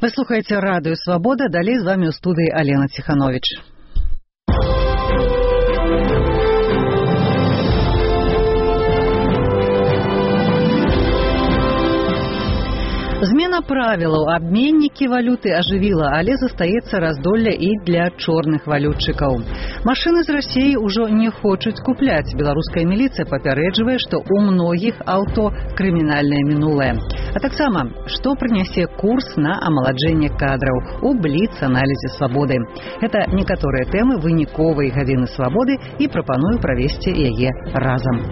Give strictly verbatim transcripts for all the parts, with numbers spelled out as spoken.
Вы слухаеце радыё Свабода, далей з вами ў студыі Алена Ціхановіч. Змена правілаў абменнікі валюты ажывіла, але застаецца раздолле і для чорных валютчыкаў. Машыны з Расіі ўжо не хочуць купляць. Беларуская міліцыя папярэджвае, што ў многіх аўто крымінальнае мінулае. А таксама, што прынясе курс на амаладжэнне кадраў у бліц-аналізе Свабоды. Гэта некаторыя тэмы выніковай гадзіны Свабоды і прапаную правесці яе разам.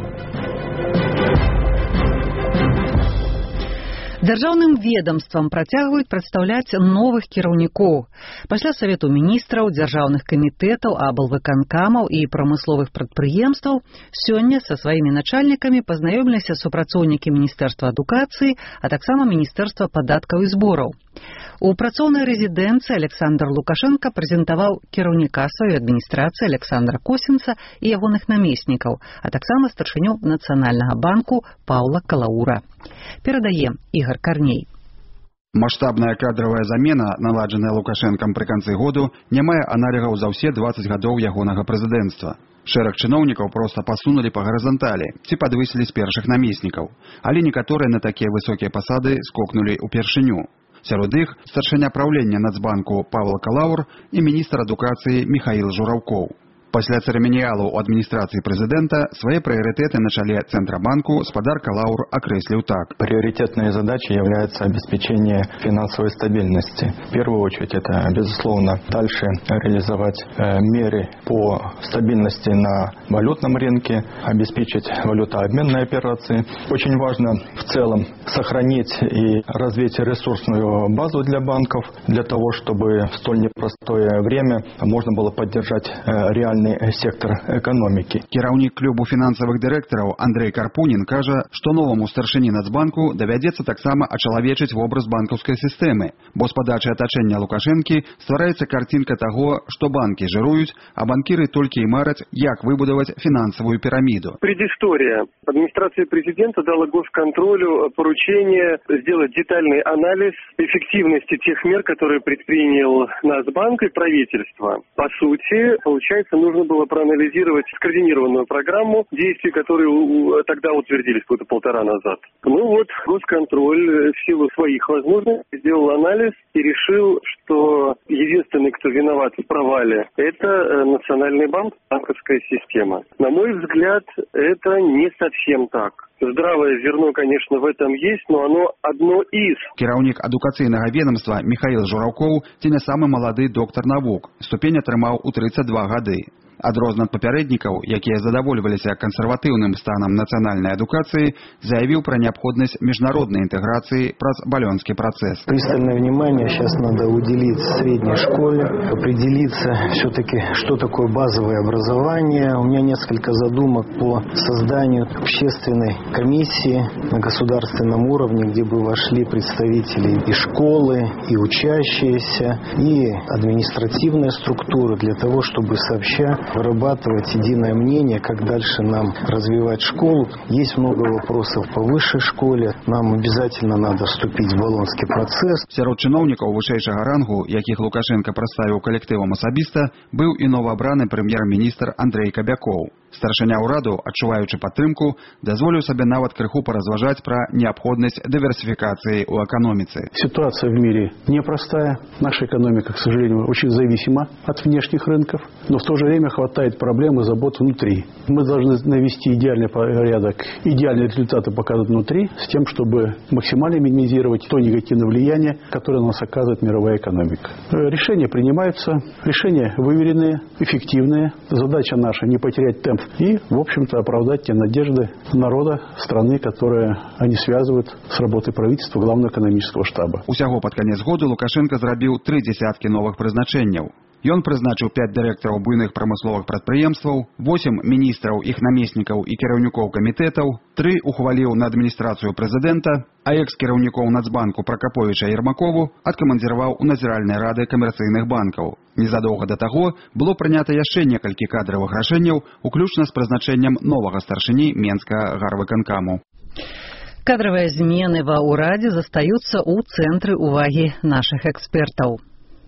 Дзяржаўным ведомствам працягваюць прадстаўляць новых кіраўнікоў. Пасля Савету міністраў, дзяржаўных камітэтаў, аблвыканкамаў і прамысловых прадпрыемстваў сёння са сваімі начальнікамі пазнаёміліся супрацоўнікі Міністэрства адукацыі, а таксама Міністэрства падаткаў і збораў. У працоўнай рэзідэнцыі Александр Лукашенко прэзентаваў кіраўніка сваёй адміністрацыі Александра Косінца і ягоных намеснікаў, а таксама старшыню Нацыянальнага банку Паўла Калаура. Перадае Ігор Карней. Маштабная кадровая замена, наладжаная Лукашенкам пры канцы году, не мае аналігаў за ўсе дваццаць гадоў ягонага прэзідэнцтва. Шэраг чыноўнікаў проста пасунулі па гарызанталі ці падвысілі з першых намеснікаў, але некаторыя на такія высокія пасады скокнулі ўпершыню. Сярод іх старшыня праўлення Нацбанку Павла Калаур і міністр адукацыі Міхаіл Жураўкоў. Пасля цырыманіялу ў адміністрацыі прэзідэнта свае прыярытэты на чале Цэнтрабанку спадар Калаур окреслил так. Приоритетной задачей является обеспечение финансовой стабильности. В первую очередь это, безусловно, дальше реализовать э, меры по стабильности на валютном рынке, обеспечить валютообменные операции. Очень важно в целом сохранить и развить ресурсную базу для банков, для того, чтобы в столь непростое время можно было поддержать э, реальный сектор экономики. Кіраўнік клубу фінансавых дырэктараў Андрей Карпунін кажа, што новаму старшыні Нацбанку давядзецца таксама ачалавечыць вобраз банкаўскай сістэмы, бо з падачы атачэння Лукашэнкі ствараецца карцінка таго, што банкі жыруюць, а банкіры толькі і мараць, як выбудаваць фінансавую пирамиду. Предыстория. Администрация президента дала госконтролю поручение сделать детальный анализ эффективности тех мер, которые предпринял Нацбанк и правительство. По сути, получается, нужно было проанализировать скоординированную программу действий, которые тогда утвердились где-то полтора назад. Ну вот, госконтроль в силу своих возможностей сделал анализ и решил, что единственный, кто виноват в провале, это Национальный банк, банковская система. На мой взгляд, это не совсем так. Здравое зерно, конечно, в этом есть, но оно одно из. Кіраўнік адукацыйнага ведомства Михаил Жураўкоў ці не самы малады доктар навук. Ступень атрымаў у тридцать два гады. Адрознен ад папярэднікаў, якія задавольваліся кансерватыўным станам нацыянальнай адукацыі, заявіў пра неабходнасць міжнароднай інтэграцыі праз балёнскі працэс. Пристальное внимание сейчас надо уделить средней школе, определиться все-таки, что такое базовое образование. У меня несколько задумок по созданию общественной комиссии на государственном уровне, где бы вошли представители и школы, и учащиеся, и административная структура для того, чтобы сообща вырабатывать единое мнение, как дальше нам развивать школу. Есть много вопросов по высшей школе. Нам обязательно надо вступить в балонский процесс. Сярод чыноўнікаў вышэйшага рангу, якіх Лукашенко прадставіў калектывам асабіста, быў і новаабраны прэм'ер-міністр Андрей Кабякоў. Старшыня ўраду, адчуваючы падтрымку, дазволіў сабе нават крыху поразважаць пра неабходнасць диверсификации у экономицы. Ситуация в мире непростая. Наша экономика, к сожалению, очень зависима от внешних рынков, но в то же время хватает проблем и забот внутри. Мы должны навести идеальный порядок, идеальные результаты показывать внутри, с тем, чтобы максимально минимизировать то негативное влияние, которое на нас оказывает мировая экономика. Решения принимаются, решения выверенные, эффективные. Задача наша не потерять темп и, в общем-то, оправдать те надежды народа, страны, которые они связывают с работой правительства Главного экономического штаба. Усяго пад канец году Лукашенко зрабіў тры дзесяткі новых прызначэнняў. Ён прызначыў пяць дырэктараў буйных прамысловых прадпрыемстваў, восем міністраў, іх намеснікаў і кіраўнікоў камітэтаў, тры ухваліў на адміністрацыю прэзідэнта, а экс-кіраўнікоў Нацбанку Пракаповіча Ермакову адкамандзіраваў у назіральнай рады камерцыйных банкаў. Незадоўга да таго было прынята яшчэ некалькі кадравых рашэнняў, уключна з прызначэннем новага старшыні Менскага гарвыканкаму. Кадровые змены ва ўрадзе застаюцца ў цэнтры ўвагі нашых экспертаў.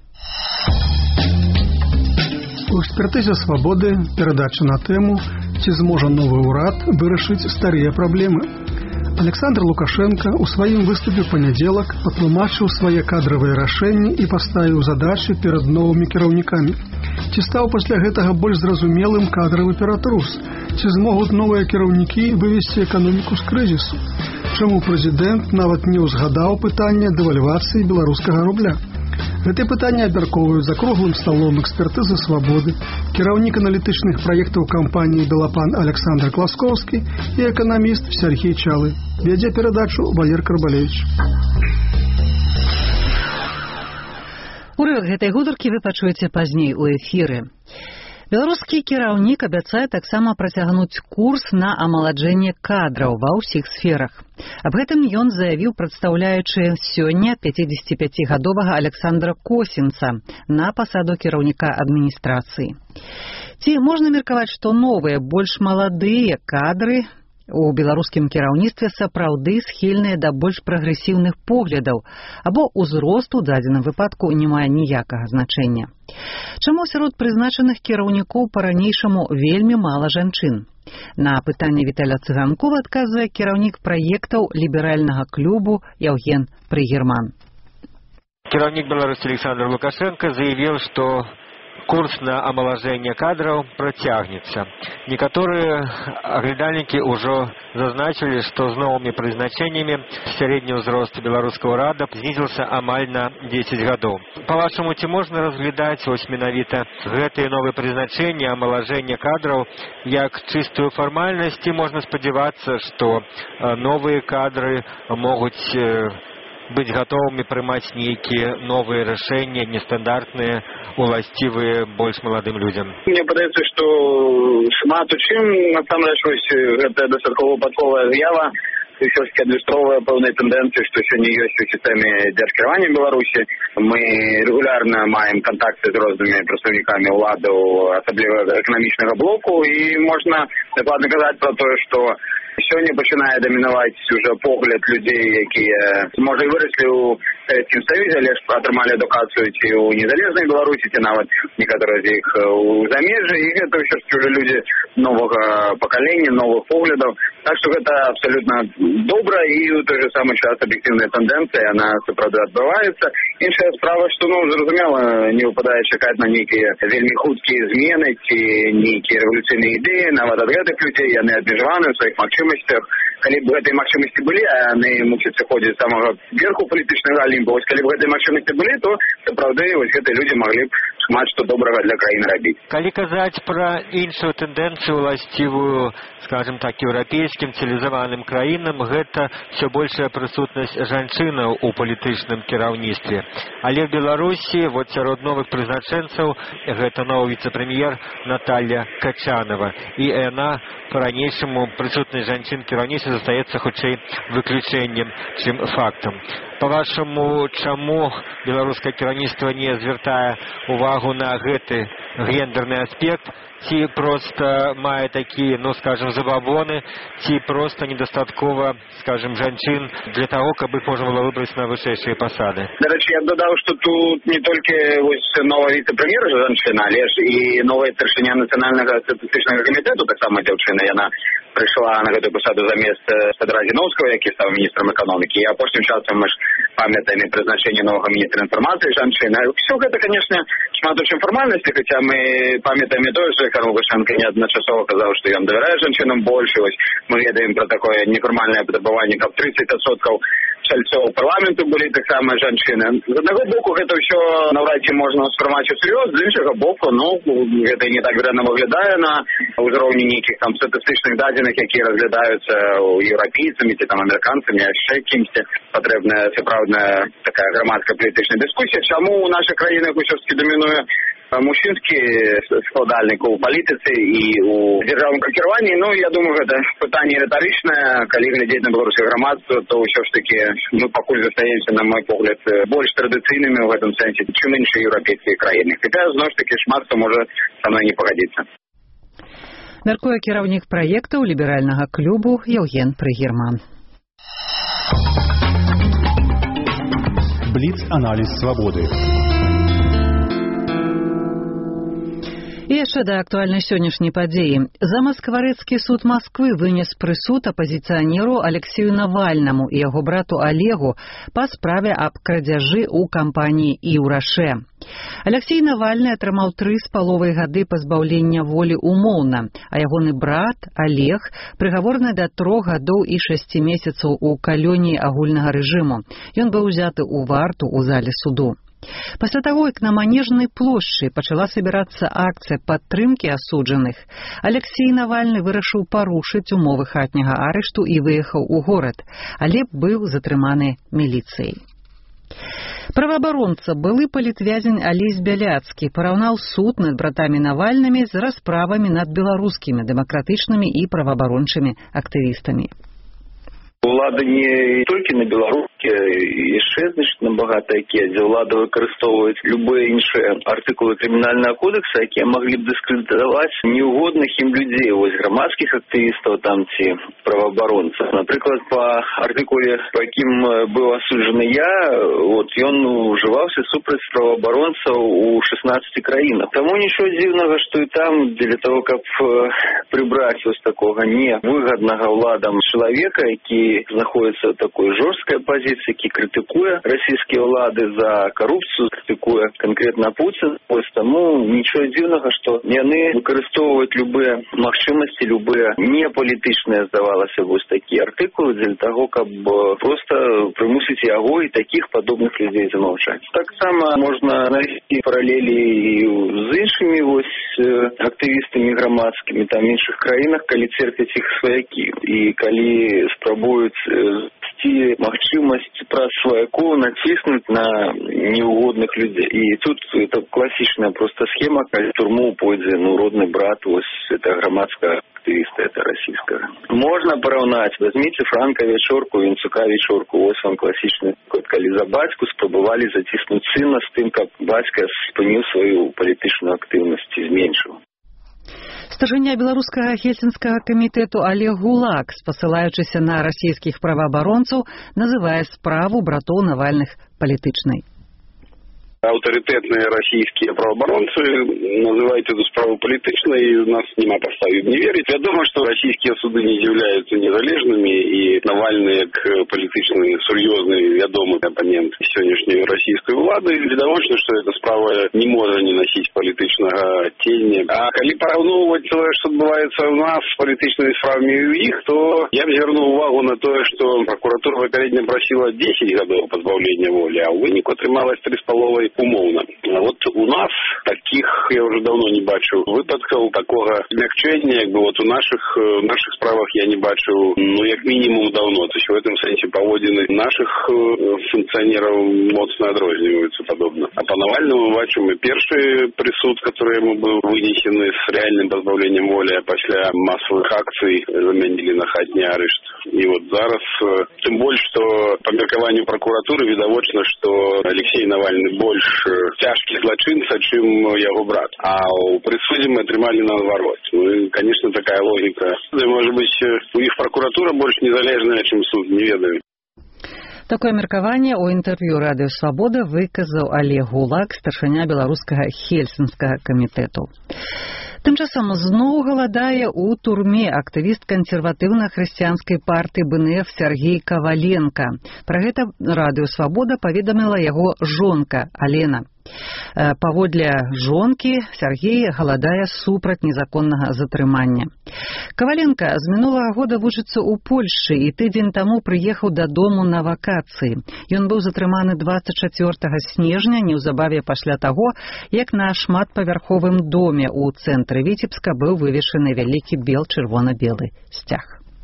У экспертызе «Свабоды» перадача на тэму «Ці зможа новы ўрад вырашыць старыя праблемы». Александр Лукашенко у сваім выступе ў панядзелак патлумачыў свае кадравыя рашэнні і паставіў задачы перад новымі кіраўнікамі. Ці стаў пасля гэтага больш зразумелым кадравы ператрус? Ці змогуць новыя кіраўнікі вывесці эканоміку з крызісу? Чаму прэзідэнт нават не ўзгадаў пытанне дэвальвацыі беларускага рубля? Гэтыя пытанні абмяркоўваюць за круглым сталом экспертызы «Свабоды», кіраўнік аналітычных праектаў кампаніі «Белапан» Александр Класкоўскі і эканаміст Сергей Чалы. Вядзе перадачу Валер Карбалевич. Урывак гэтай гутаркі вы пачуеце пазней у эфіры. Беларускі кіраўнік абяцае таксама працягнуць курс на амаладжэнне кадраў ва ўсіх сферах. Аб гэтым ён заявіў, прадстаўляючы сёння пяцідзесяціпяцігадовага Александра Косінца на пасаду кіраўніка адміністрацыі. Ці можна меркаваць, што новыя, больш маладыя кадры у беларускім кіраўніцтве сапраўды схільныя да больш прагрэсіўных поглядаў, або ўзрост у дадзеным выпадку не мае ніякага значэння? Чаму сярод прызначаных кіраўнікоў па-ранейшаму вельмі мала жанчын? На пытанне Віталя Цыганкова адказвае кіраўнік праектаў ліберальнага клубу Яўген Прыгерман. Кіраўнік Беларусі Александр Лукашенко заявіў, што курс на омоложение кадров протягнется. Некоторые оглядальники уже зазначили, что с новыми призначениями средний возраст белорусского рада снизился амаль на десять годов. По-вашему, ці можно разглядать ось менавіта гэтые новые призначения омоложения кадров як чистую формальность, и можно сподеваться, что новые кадры могут быть готовыми прымаць нейкія новыя рашэнні, нестандартныя, уласцівыя больш маладым людзям. Мне падаецца, што шмат у чым насамрэч гэта дастаткова выпадковая з'ява, все-таки адлюстроўвае пэўныя тэндэнцыі, што сёння ёсць у сістэме дзяржкіравання Беларусі. Мы регулярна маем кантакты з рознымі прадстаўнікамі ўладаў, асабліва эканамічнага блоку, і можна дакладна казаць пра тое, што сёння пачынае дамінаваць уже погляд людзей, якія, можа, і выраслі ў Савецкім Саюзе, але ж атрымалі адукацыю ці ў незалежнай Беларусі, ці нават некаторыя з іх у замежжы, і гэта ўсё ж уже людзі новага пакалення, новых поглядаў. Так што гэта абсалютна добра, і ў той же самы час аб'ектыўная тэндэнцыя, яна сапраўды адбываецца. Іншая справа, што, ну, зразумела, не выпадае чакаць на нейкія вельмі хуткія змены ці нейкія рэвалюцыйныя ідэі, нават ад гэтых людзей, яны абмежаваны ў сваіх магчымасцях. Калі б гэтыя магчымасці былі, а яны мусяць сыходзіць з самага верху палітычнага алімпа, вось калі б гэтыя магчымасці былі, то сапраўды вось гэтыя людзі маглі б шмат што добрага для краіны рабіць. Калі казаць пра іншую тэндэнцыю уласцівую, скажем так, еўрапейскім цывілізаваным краінам, гэта ўсё большая прысутнасць жанчынаў у палітычным кіраўніцтве. Але в Беларусі вот сярод новых прызначэнцаў гэта новы віцэ-прэм'ер Наталья Качанова, і яна по-ранейшаму прысутнасць жанчын кіраўніцтва застаецца хутчэй выключэннем, чым фактам. По-вашаму, чаму беларускае кіраўніцтва не звяртае увагу на гэты гендерны аспект, ці проста мае такія, ну, скажем, забабоны, ці проста недастаткова, скажем, жанчын для таго, каб іх можна было выбраць на вышэйшыя пасады? Дарэчы, я б дадаў, што тут не толькі вось новая віцэ-прэм'ер жанчына, але ж і новая старшыня нацыянальнага статыстычнага камітэту, таксама дзяўчына, яна прыйшла на гэтую пасаду замест Федора Зіновскага, які стаў міністрам эканомікі. І апошнім часам мы ж памятаем прызначэнне новага міністра інфармацыі жанчыны. Все гэта, канешне, шмат у чым фармальнасці, хаця мы памятаем і тое, што Лукашенко неадначасова казаў, што ён давярае жанчынам больш. Вось мы ведаем пра такое нефармальнае патрабаванне, каб тридцать адсоткаў чальцоў парламенту былі таксама жанчыны. З аднаго боку, гэта ўсё наўрад ці можна ўспрымаць усур'ёз, з іншага боку, ну, гэта не так дрэнна выглядае на ўзроўні нейкіх там статыстычных дадзеных, якія разглядаюцца еўрапейцамі ці там амерыканцамі, яшчэ кімсьці. Патрэбная сапраўдная такая грамадская палітычная дыскусія. Чаму ў нашых краінах усё ж таки дамінуе мужчынскі складальнік у палітыцы і у дзяржаўным кіраванні? Ну, я думаю, гэта пытанне рытарычнае. Калі глядзець на беларускае грамадства, то ўсё ж таки мы пакуль застаемся, на мой погляд, больш традыцыйнымі ў гэтым сэнсе, чым іншыя еўрапейскія краіны. Хаця, зноў ж таки, шмат хто можа са мной не пагадзіцца. Мяркуе кіраўнік праектаў ліберальнага клубу Яўген Прыгерман. Бліц-аналіз свабоды. І яшчэ да актуальнай сённяшняй падзеі. Замаскварэцкі суд Масквы вынес прысуд апазіцыянеру Алексею Навальнаму і яго брату Олегу па справе аб крадзяжы ў кампаніі «Іўрашэ». Алексей Навальны атрымаў тры з паловай гады пазбаўлення волі умоўна, а ягоны брат Олег прыгавораны да трох гадоў і шасці месяцаў у калоніі агульнага рэжыму. Ён быў узяты ў варту ў зале суду. Пасля таго, як на Манежнай плошчы пачала сабірацца акцыя падтрымкі асуджаных, Алексей Навальны вырашыў парушыць умовы хатняга арышту і выехаў у горад, але быў затрыманы міліцыяй. Праваабаронца, былы палітвязень Алесь Бяляцкі, параўнаў суд над братамі Навальнымі з расправамі над беларускімі дэмакратычнымі і праваабарончымі актывістамі. Улада не толькі на беларускі, яшчэ значна багата якія, дзе ўлада выкарыстоўваюць любыя іншыя артыкулы крымінальнага кодекса, якія маглі б дыскрэдытаваць неугодных ім людзей, вось грамадскіх актывістаў там ці праваабаронцаў. Напрыклад, па артыкуле, па якім быў асуджаны я, вот ён ужываўся супраць праваабаронцаў у шаснаццаці краінах. Таму нічого дзіўнага, што і там для того, каб прыбраць вось такога невыгаднага ўладам чалавека, які знаходіцца ў такой жорсткай пазіцыі, які крытыкуе расійскія ўлады за карупцыю, крытыкуе канкрэтна Пуцін. Вось таму нічого дзіўнага, што яны выкарыстоўваюць любыя магчымасці, любыя непалітычныя, здавалася, вось такія артыкулы для таго, каб проста прымусіць яго і такіх падобных людзей замаўчаць. Таксама можна навесці паралелі і з іншымі вось актывістамі грамадскімі там іншых краінах, калі церпяць іх сваякі і калі спрабуюць ці магчымасць праз сваякоў націснуць на неугодных людзей. І тут это класічная проста схема, калі турму пойдзе ну родны брат, вось это грамадская актывіста, это расійская. Можна параўнаць, возьмите Франка Вячорку, Вінцука Вячорку, вось вам класічны, калі за бацьку спрабавалі заціснуць сына з тым, каб бацька спыніў сваю палітычную актыўнасць і зменшыў. Старшыня беларускага хельсінскага камітэту Олег Гулак, спасылаючыся на расійскіх праваабаронцаў, называе справу братоў Навальных палітычнай. Авторитетные российские правооборонцы называют эту справу политичной, и у нас нема подставы не верить. Я думаю, что российские суды не являются незалежными, и Навальный, как политичный, серьезный, вядомый оппонент сегодняшней российской влады, відавочна, что эта справа не может не носить политичного тени. А коли пораўноўваць тое, что отбывается у нас с политичными справами у их, то я бы звернул увагу на то, что прокуратура попередня просила десять годов позбавления воли, а у вынику атрымалось три с половой умовно. Вот у нас таких я уже давно не бачу выпадков такого змягчения, как бы вот у наших в наших справах я не бачу, ну, як минимум давно. То есть в этом сенсе поводины наших функционеров моцно адрозніваюцца подобно. А по Навальному бачу мы першы присуд, который ему был вынесены с реальным позбавлением воли, а пасля массовых акций заменили на хатний арешт. И вот зараз, тем больше, что по меркаванню прокуратуры відавочна, что Алексей Навальный больше тяжкий злочинца, чем его брат. А у присуде мы атрымали наоборот. Ну и, конечно, такая логика. Да, может быть, у их прокуратура больше незалежная, чем суд, не ведаю. Такое меркаванне ў інтэрв'ю Радыё Свабода выказаў Олег Гулак, старшыня беларускага хельсінскага камітэту. Тым часам зноў галадае ў турме актывіст кансерватыўна-хрысціянскай партыі Бэ Эн Эф Сергей Каваленка. Пра гэта Радыё Свабода паведаміла яго жонка Алена. Паводле жонкі, Сергей галадае супраць незаконнага затрымання. Каваленка з мінулага года вучыцца ў Польшчы і тыдзень таму прыехаў дадому на вакацыі. Ён быў затрыманы дваццаць чацвёртага снежня, неўзабаве пасля таго, як на шматпавярховым доме ў цэнтры Віцебска быў вывешаны вялікі бел-чырвона-белы сцяг.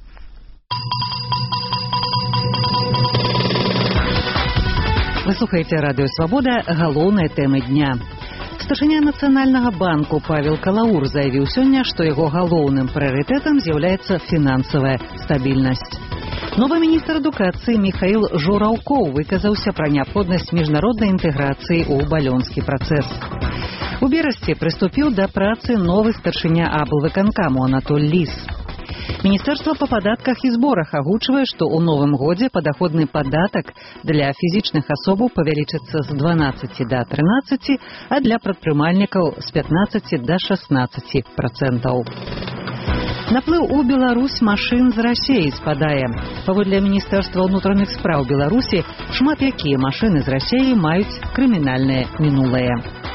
Вы слухаеце Радыё Свабода, галоўныя тэмы дня. Старшыня Нацыянальнага банку Павел Калаур заявіў сёння, што яго галоўным прыярытэтам з'яўляецца фінансавая стабільнасць. Новы міністр адукацыі Міхаіл Жураўкоў выказаўся пра неабходнасць міжнароднай інтэграцыі ў балёнскі працэс. У Берасці прыступіў да працы новы старшыня аблвыканкаму Анатоль Ліс. Міністэрства па падатках і зборах агучвае, што ў новым годзе падаходны падатак для фізічных асобаў павялічыцца з дванаццаці да трынаццаці, а для прадпрымальнікаў з пятнаццаці да шаснаццаці працэнтаў. Наплыў у Беларусь машын з Расіі спадае. Паводле Міністэрства ўнутраных спраў Беларусі, шмат якія машыны з Расіі маюць крымінальнае мінулае.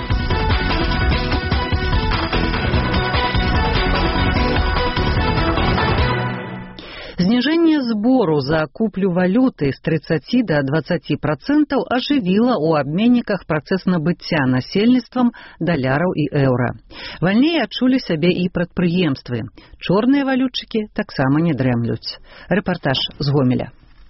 Зніжэнне збору за куплю валюты з трыццаці да дваццаці працэнтаў ажывіла ў абменніках працэс набыцця насельніцтвам даляраў і еўра. Вальней адчулі сябе і прадпрыемствы. Чорныя валютчыкі таксама не дрэмлюць. Рэпартаж з Гомеля.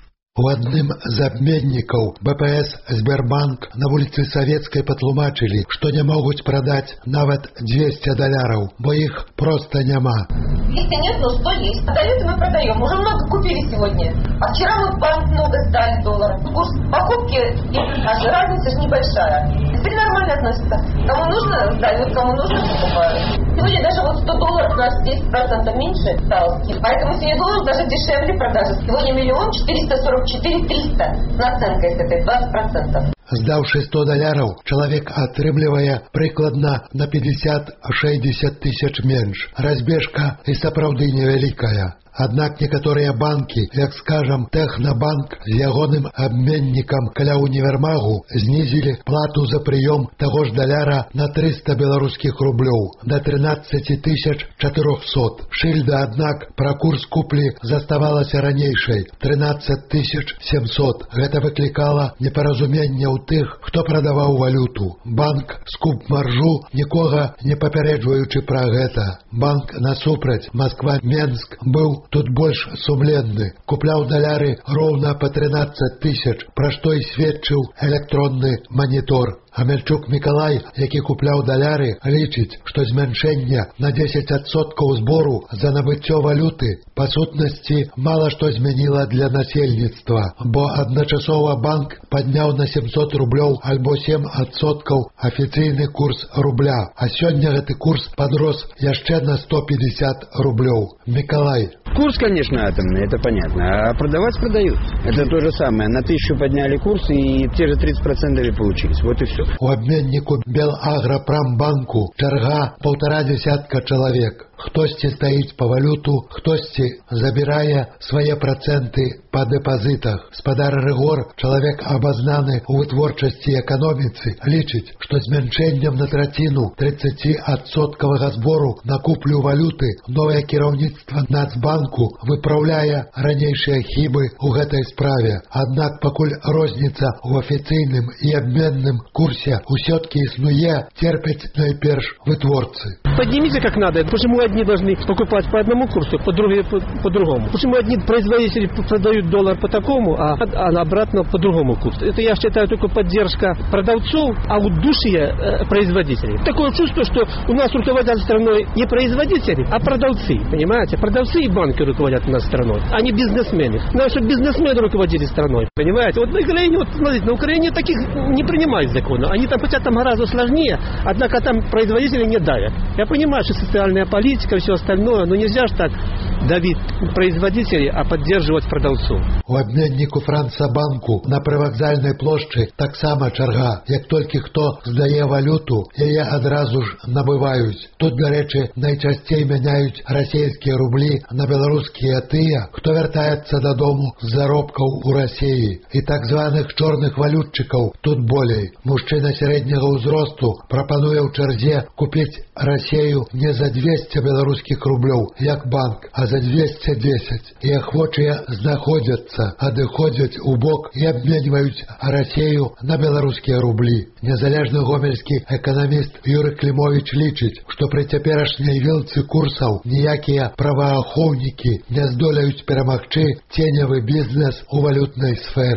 У адным з абменнікаў бэ пэ эс «Сбербанк» на вуліцы Савецкай патлумачылі, што не могуць прадаць нават дзвесце даляраў, бо іх проста няма. Если нет, ну что есть. Продают мы продаем. Уже много купили сегодня. А вчера мы в банк много сдали долларов. Курс покупки и продажи, разница же небольшая. Теперь нормально относятся. Кому нужно, сдают, кому нужно, покупают. Сегодня даже вот сто долларов у нас десять процентов меньше стало. Поэтому сегодня доллар даже дешевле продажи. Сегодня миллион четыреста сорок четыре триста. Наценка с этой двадцать процентов. Здаўшы сто даляраў, чалавек атрымлівае прыкладна на пятьдесят-шестьдесят тысяч менш. Разбежка і сапраўды невялікая. Аднак некаторыя банкі, як скажам, Тэхнабанк з ягоным абменнікам каля універмагу знізілі плату за прыём таго ж даляра на трыста беларускіх рублёў да трынаццаці тысяч чатырохсот. Шыльда, аднак, пра курс куплі заставалася ранейшай трынаццаць тысяч семьсот. Гэта выклікала непаразуменне ў тых, хто прадаваў валюту. Банк скуп маржу, нікога не папярэджваючы пра гэта. Банк насупраць Москва-Менск быў тут больш сумленны. Купляў даляры роўна па трынаццаць тысяч, пра што і сведчыў электронны манітор. Амельчук Мікалай, які купляў даляры, лічыць, што змяншэнне на дзесяць адсоткаў збору за набыццё валюты па сутнасці мала што змяніла для насельніцтва, бо адначасова банк падняў на семьсот рублёў альбо сем адсоткаў афіцыйны курс рубля, а сёння гэты курс падрос яшчэ на сто пятьдесят рублёў. Миколай. Курс, конечно, атомный, это понятно, а продавать продают. Это то же самое. На тысячу подняли курс и те же тридцать процентов и получились. Вот и все. У обменнику Белагропромбанку чарга полтора десятка человек. Хтосьці стаіць па валюту, хтосьці забірае свае працэнты па дэпазітах. Спадар Рыгор, чалавек абазнаны ў вытворчасці эканоміцы, лічыць, што змяншэннем на траціну трыццаціадсоткавага збору на куплю валюты новае кіраўніцтва Нацбанку выпраўляе ранейшыя хібы ў гэтай справе. Аднак пакуль розніца ў афіцыйным і абменным курсе ўсё-ткі існуе, терпяць найперш вытворцы. Поднимите как надо. Почему одни должны покупать по одному курсу, по другие по, по другому? Почему одни производители продают доллар по такому, а, а обратно по другому курсу? Это, я считаю, только поддержка продавцов, а удушье э, производителей. Такое чувство, что у нас руководят страной не производители, а продавцы. Понимаете? Продавцы и банки руководят у нас страной, а не бизнесмены. Надо, чтобы бизнесмены руководили страной. Понимаете? Вот на Украине, вот, смотрите, на Украине таких не принимают законы. Они там, хотя там гораздо сложнее, однако там производители не давят. Я понимаю, что социальная политика, все остальное, но нельзя же так давить производителей, а поддерживать продавцов. У обменнику Францбанку на привокзальной площади таксама чарга. Як толькі хто здае валюту, яе адразу ж набываюць. Тут, дарэчы, найчасцей мяняюць расійскія рублі на беларускія тыя, хто вяртаецца дадому з заробкаў у Расіі. І так званых чорных валютчыкаў тут болей. Мужчына сярэдняга ўзросту прапануе ў чарзе купіць Расію не за двести беларускіх рублёў, як банк, а за двести десять. І ахвочыя знаходзяцца, адыходзяць у бок і абменьваюць Расію на беларускія рублі. Незалежны гомельскі эканаміст Юрый Клімович лічыць, што пры цяперашняй вілцы курсаў ніякія праваахоўнікі не здолеюць перамагчы ценявы бізнес у валютнай сферы.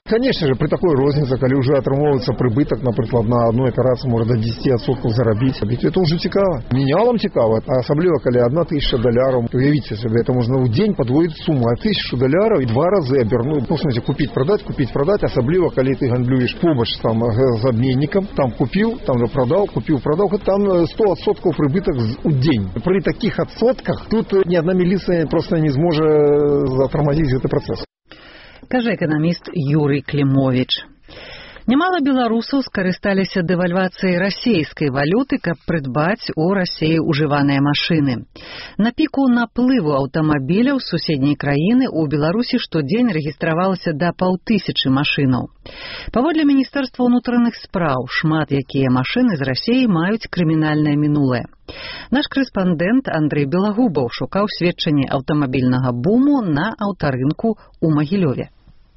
Конечно же, при такой рознице, когда уже отрымовывается прибыток, например, на одной операции можно до десяти відсотків заробить, это уже цікаво. Мінялам цікаво, особливо, когда одна тысяча долларов, уявите себе, это можно в день подвоить сумму, а тысячу долларов и два раза обернуть. Ну, в смысле, купить, продать, купить, продать, особливо, когда ты гандлюешь помощь там с обменником, там купил, там продал, купил, продал, там сто відсотків прибыток в день. При таких відсотках тут ни одна милиция просто не сможет затормозить этот процесс. Каже экономист Юрий Климович. Немало беларусаў скарысталіся дэвальвацыяй расійскай валюты, каб прыдбаць у Расіі ўжываныя машыны. На піку наплыву аўтамабіляў з суседняй краіны ў Беларусі штодзень рэгістравалася да паўтысячы машынаў. Паводле Міністэрства ўнутраных спраў, шмат якія машыны з Расіі маюць крымінальнае мінулае. Наш корэспандэнт Андрэй Белагубаў шукаў сведчанні аўтамабільнага буму на аўтарынку ў Магілёве.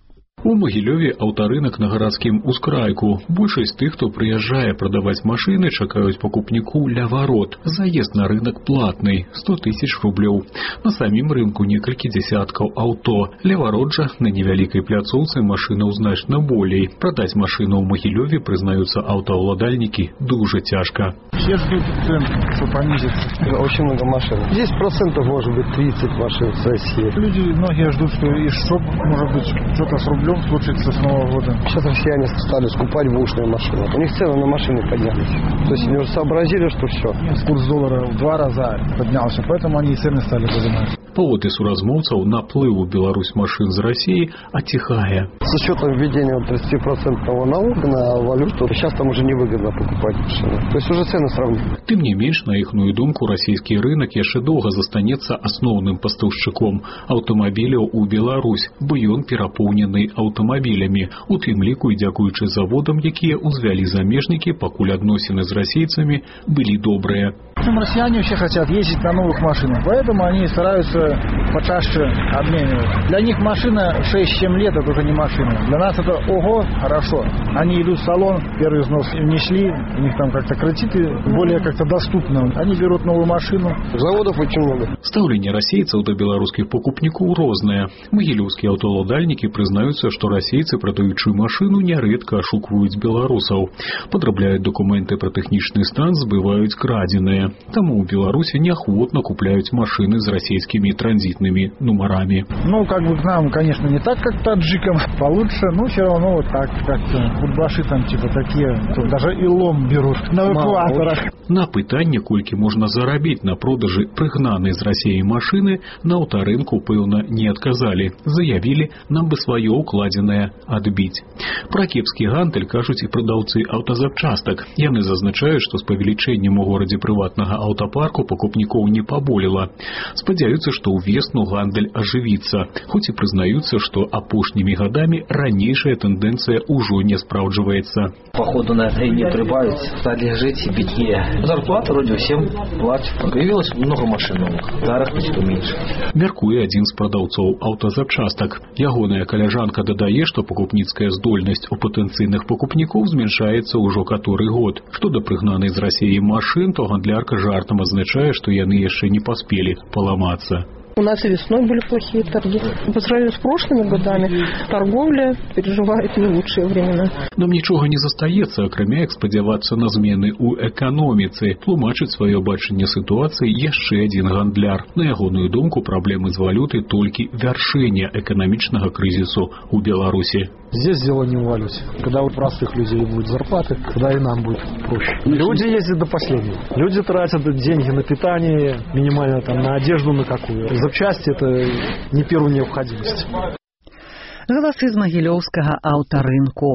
У Магілёве аўтарынак на гарадскім ускрайку. Большасць тых, хто прыязджае прадаваць машыны, чакаюць пакупніку ля варот. Заезд на рынок платны – сто тысяч рублёў. На самім рынку некалькі дзясяткаў аўто. Ля варот жа на невялікай пляцоўцы машынаў значна болей. Прадаць машыну ў Магілёве, прызнаюцца аўтаўладальнікі, дужа цяжка. Все ждут цен, что понизится. Очень много машин. десять процентов может быть тридцать машин с России. Люди многие ждут, что и чтоб, может быть, что-то с рублем случится с Нового года. Сейчас россияне стали скупать бэушные машины. У них цены на машины поднялись. То есть они уже сообразили, что все. Курс доллара в два раза поднялся, поэтому они и цены стали поднимать. Паводле суразмоўцаў, наплыв у Беларусь машин з России отихая. С учетом введения тридцатипроцентного налога на валюту, сейчас там уже невыгодно покупать машины. То есть уже цены сравнительны. Тым не менш, на іхную думку, расійскі рынок яшчэ доўга застанецца асноўным пастаўшчыком аўтамабіляў у Беларусь, бо ён перапоўнены аўтамабілямі, у тым ліку і дзякуючы заводам, якія ўзвялі замежнікі, пакуль адносіны з расейцамі былі добрыя. Россияне все хотят ездить на новых машинах, поэтому они стараются почаще обменивать. Для них машина шесть-семь лет это уже не машина. Для нас это ого, хорошо. Они идут в салон, первый взнос внесли, у них там как-то кредиты более как-то доступны. Они берут новую машину. Заводов очень много. Стаўленне расейцаў да беларускіх пакупнікоў рознае. Магілёўскія аўтаўладальнікі прызнаюцца, што расейцы, прадаючы машыну, нярэдка ашукваюць беларусаў. Падрабляюць дакументы пра тэхнічны стан, збываюць крадзеныя. Таму ў Беларусі неахвотна купляюць машыны з расійскімі транзитными номерами. Ну, как бы к нам, конечно, не так, как таджикам, получше, но все равно вот так, как-то будбаши там типа такие, даже и лом берут на эвакуаторах. На пытанне, колькі можна зарабіць на продажы прыгнанай з Расіі машыны, на аўтарынку, пэўна, не адказалі. Заявілі, нам бы сваё укладзенае адбіць. Пра кепскі гандаль кажуць і прадаўцы аўтазапчастак. Яны зазначаюць, што з павелічэннем у горадзе прыватнага аўтапарку пакупнікоў не паболела. Спадзяюцца, што ўвесну гандаль ажывіцца, хоць і прызнаюцца, што апошнімі гадамі ранейшая тэндэнцыя ўжо не спраўджваецца. Походу на это и не прибавится. Стали жить и беднее. Зарплата вроде всем платят. Появилось много машин новых. Заработать меньше. Мяркуе адзін з прадаўцоў аўтазапчастак. Ягоная каляжанка дадае, што пакупніцкая здольнасць у патэнцыйных пакупнікоў зменшаецца ўжо каторы год. Што да прыгнанай з Расіі машын, то гандлярка жартам азначае, што яны яшчэ не паспелі паламацца. У нас и весной были плохие торги. По сравнению с прошлыми годами торговля переживает не лучшие времена. Нам нічога не застаецца, акрамя як спадзявацца на змены ў эканоміцы. Тлумачыць сваё бачанне сітуацыі яшчэ адзін гандляр. На ягоную думку, праблемы з валютай толькі вяршэнне эканамічнага крызісу ў Беларусі. Здесь дело не в валюте. Когда у простых людей будут зарплаты, тогда и нам будет проще. Люди ездят до последнего. Люди тратят деньги на питание, минимально там на одежду на какую. Запчасти – это не первая необходимость. Галасы з магілёўскага аўтарынку.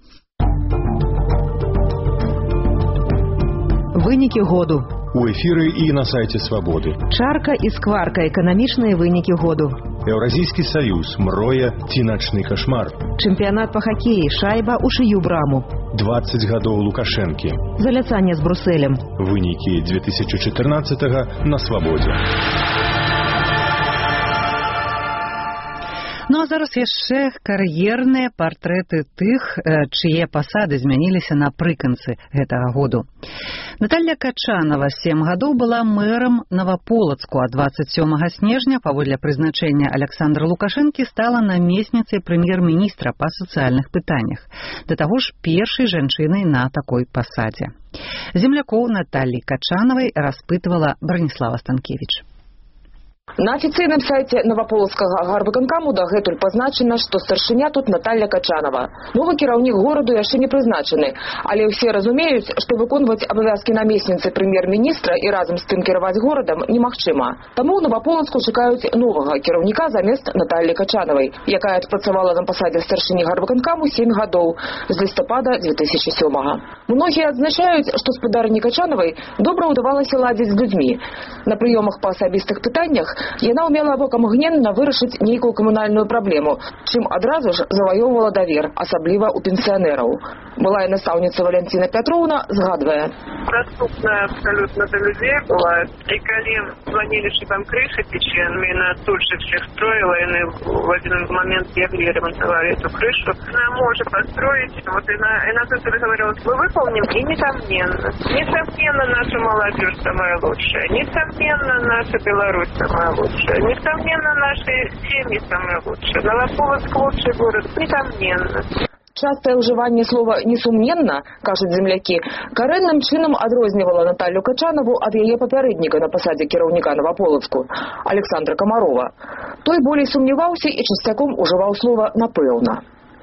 Вынікі году. У эфіры і на сайце Свабоды. Чарка і скварка. Эканамічныя вынікі году. Еўразійскі саюз. Мроя ці начны кашмар. Чэмпіянат па хакеі. Шайба ў шыю браму. двадцать гадоў Лукашэнкі. Заляцанне з Брусэлем. Вынікі две тысячи четырнадцатого на Свабодзе. Ну Ну а зараз яшчэ кар'ерныя партрэты тых, чые пасады змяніліся напрыканцы гэтага году. Наталья Качанова сем гадоў была мэрам Новополацку, а двадцать сёмага снежня паводле прызначэння Александра Лукашэнкі стала намесніцай прэм'ер-міністра па сацыяльных пытаннях. Да таго ж першай жанчынай на такой пасадзе. Землякоў Натальи Качановой распытывала Бронислава Станкевич. На официальном сайте Новополоцкага гарвыканкаму дагэтуль пазначана, што старшыня тут Наталья Качанова. Новы кіраўнік гораду яшчэ не прызначаны, але ўсе разумеюць, што выконваць абавязкі намесніцы прэм'ер-міністра і разам з тым кіраваць горадам немагчыма. Таму ў Новополоцку чакаюць новага кіраўніка замест Натальи Качановой, якая адпрацавала на пасадзе старшыні гарвыканкаму сем гадоў з лістапада две тысячи сёмага. Многія адзначаюць, што спадарні Качановой добра ўдавалася ладзіць з людзьмі. На прыёмах па асабістых пытаннях яна ўмела абокамгненна вырашыць нейкую камунальную праблему, чым адразу ж заваёўвала давер, асабліва ў пенсіянераў. Былая настаўніца Валентина Петровна згадвае. Доступная абсолютно до людей была. И коли звонили, что там крыша течет, она тут же всех строила, и в один момент бегали и ремонтовали эту крышу. Она может построить, вот и на, и на тут говорила, мы выполним, и несомненно. Несомненно, наша молодежь самая лучшая. Несомненно, наша Беларусь самая лучшая. Несомненно, наши семьи самые лучшие. Новополоцк лучший город. Несомненно. Частае ўжыванне слова «несумненна», кажуць землякі, карэнным чынам адрознівала Наталью Качанову ад яе папярэдніка на пасадзе кіраўніка Новополацку, Александра Комарова. Той болей сумняваўся і часцяком ужываў слова «напэўна».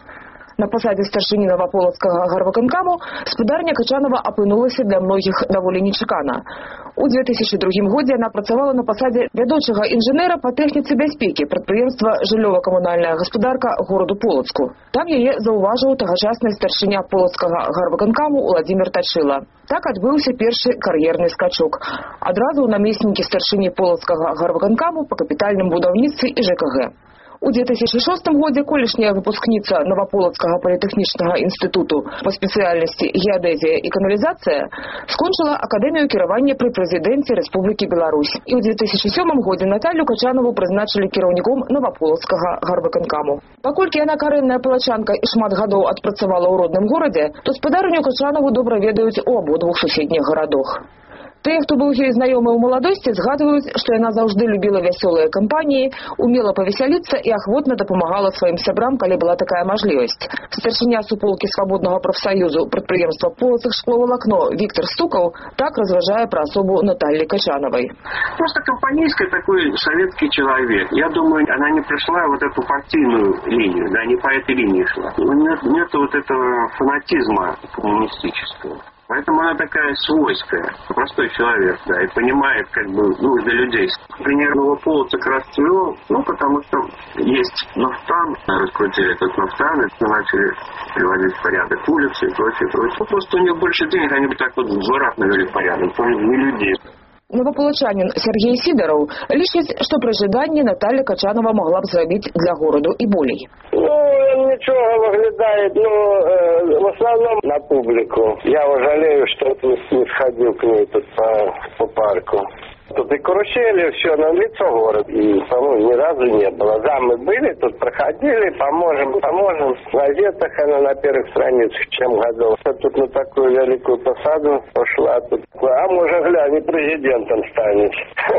На пасадзе старшыні Новополацкага гарвыканкаму спадарня Качанова апынулася для многіх даволі нечакана. У две тысячи другім годзе яна працавала на пасадзе вядучага інжынера па тэхніцы бяспекі прадпрыемства жыллёва-камунальная гаспадарка гораду Полацку. Там яе заўважыў тагачасны старшыня Полацкага гарвыканкаму Уладзімір Тачыла. Так адбыўся першы кар'ерны скачок. Адразу ў намеснікі старшыні Полацкага гарвыканкаму па капітальным будаўніцтве і ЖКГ. У две тысячи шостым годзе колішняя выпускніца Новополацкага політэхнічнага інстытуту па спецыяльнасці геадэзія і каналізацыя скончыла акадэмію кіравання пры прэзідэнце Рэспублікі Беларусь. І ў две тысячи сёмым годзе Наталью Качанову прызначылі кіраўніком Новополацкага гарвыканкаму. Паколькі яна карэнная палачанка і шмат гадоў адпрацавала ў родным горадзе, то спадарню Качанову добра ведаюць у абодвух суседніх гарадах. Тыя, хто быў ёй знаёмы ў маладосці, згадваюць, што яна заўжды любіла вясёлыя кампаніі, умела павесяліцца і ахвотна дапамагала сваім сябрам, калі была такая мажлівасць. Старшыня суполкі свабоднага прафсаюзу прадпрыемства «Полацк шкловалакно» Виктор Стукаў так разважае пра асобу Натальи Качановой. Просто компанейский такой советский человек. Я думаю, она не пришла вот эту партийную линию, да, не по этой линии шла. У нее нет вот этого фанатизма коммунистического. Поэтому она такая свойская, простой человек, да, и понимает, как бы, нужды людей. Например, Новополоцк расцвел, ну, потому что есть нафтан, раскрутили этот нафтан, и начали приводить в порядок улицы и прочее, прочее. Ну, просто у них больше денег, они бы так вот в дворах навели порядок, помню, не людей. Новополочанин Сергей Сидоров лічыць, што пры жаданні Наталья Качанова могла б зрабіць для гораду і болей. Ну, нічого выглядает, но э, в основном на публику. Я жалею, что не сходил к ней тут по, по парку. Тут и карусели, все на лицо город, и, по-моему, ни разу не было. Да, мы были, тут проходили, поможем, поможем. В газетах она на первых страницах чем годов. Тут на такую великую посаду пошла. Тут. А может, глянь, и президентом станет.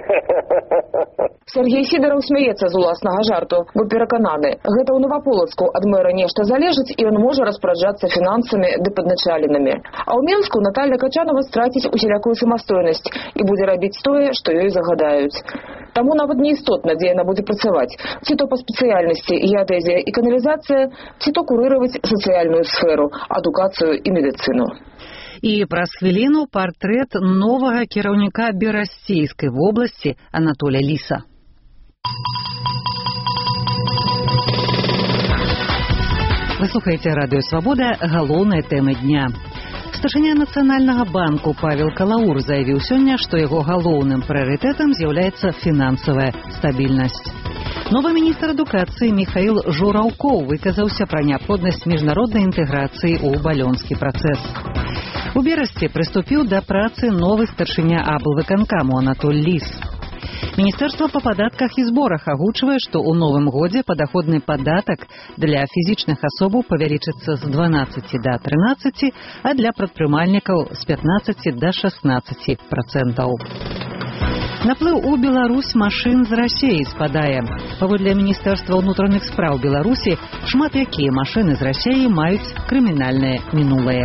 Сергей Сидоров смеецца з уласнага жарту, бо перакананы, гэта ў Новополацку ад мэра нешта залежыць, і ён можа распараджацца фінансамі ды падначаленымі. А ў Менску Наталья Качанова страціць усялякую самастойнасць і будзе рабіць тое, што ёй загадаюць. Таму нават не істотна, дзе яна будзе працаваць, ці то па спецыяльнасці геадэзія і каналізацыя, ці то курыраваць сацыяльную сферу, адукацыю і медыцыну. І праз хвіліну партрэт новага кіраўніка Берасцейскай вобласці Анатолія Ліса. Вы слухаеце радыё «Свабода», галоўныя тэмы дня. Старшыня Нацыянальнага банку Павел Калаур заявіў сёння, што яго галоўным прыярытэтам з'яўляецца фінансавая стабільнасць. Новы міністр адукацыі Міхаіл Жураўкоў выказаўся пра неабходнасць міжнароднай інтэграцыі ў балёнскі працэс. У берасці прыступіў да працы новы старшыня аблвыканкаму Анатоль Ліс. Міністэрства па падатках і зборах агучвае, што ў новым годзе падаходны падатак для фізічных асобаў павялічыцца з дванаццаці да трынаццаці, а для прадпрымальнікаў з пятнаццаці да шаснаццаці працэнтаў. Наплыў у Беларусь машын з Расіі спадае. Паводле Міністэрства ўнутраных спраў Беларусі, шмат якія машыны з Расіі маюць крымінальнае мінулае.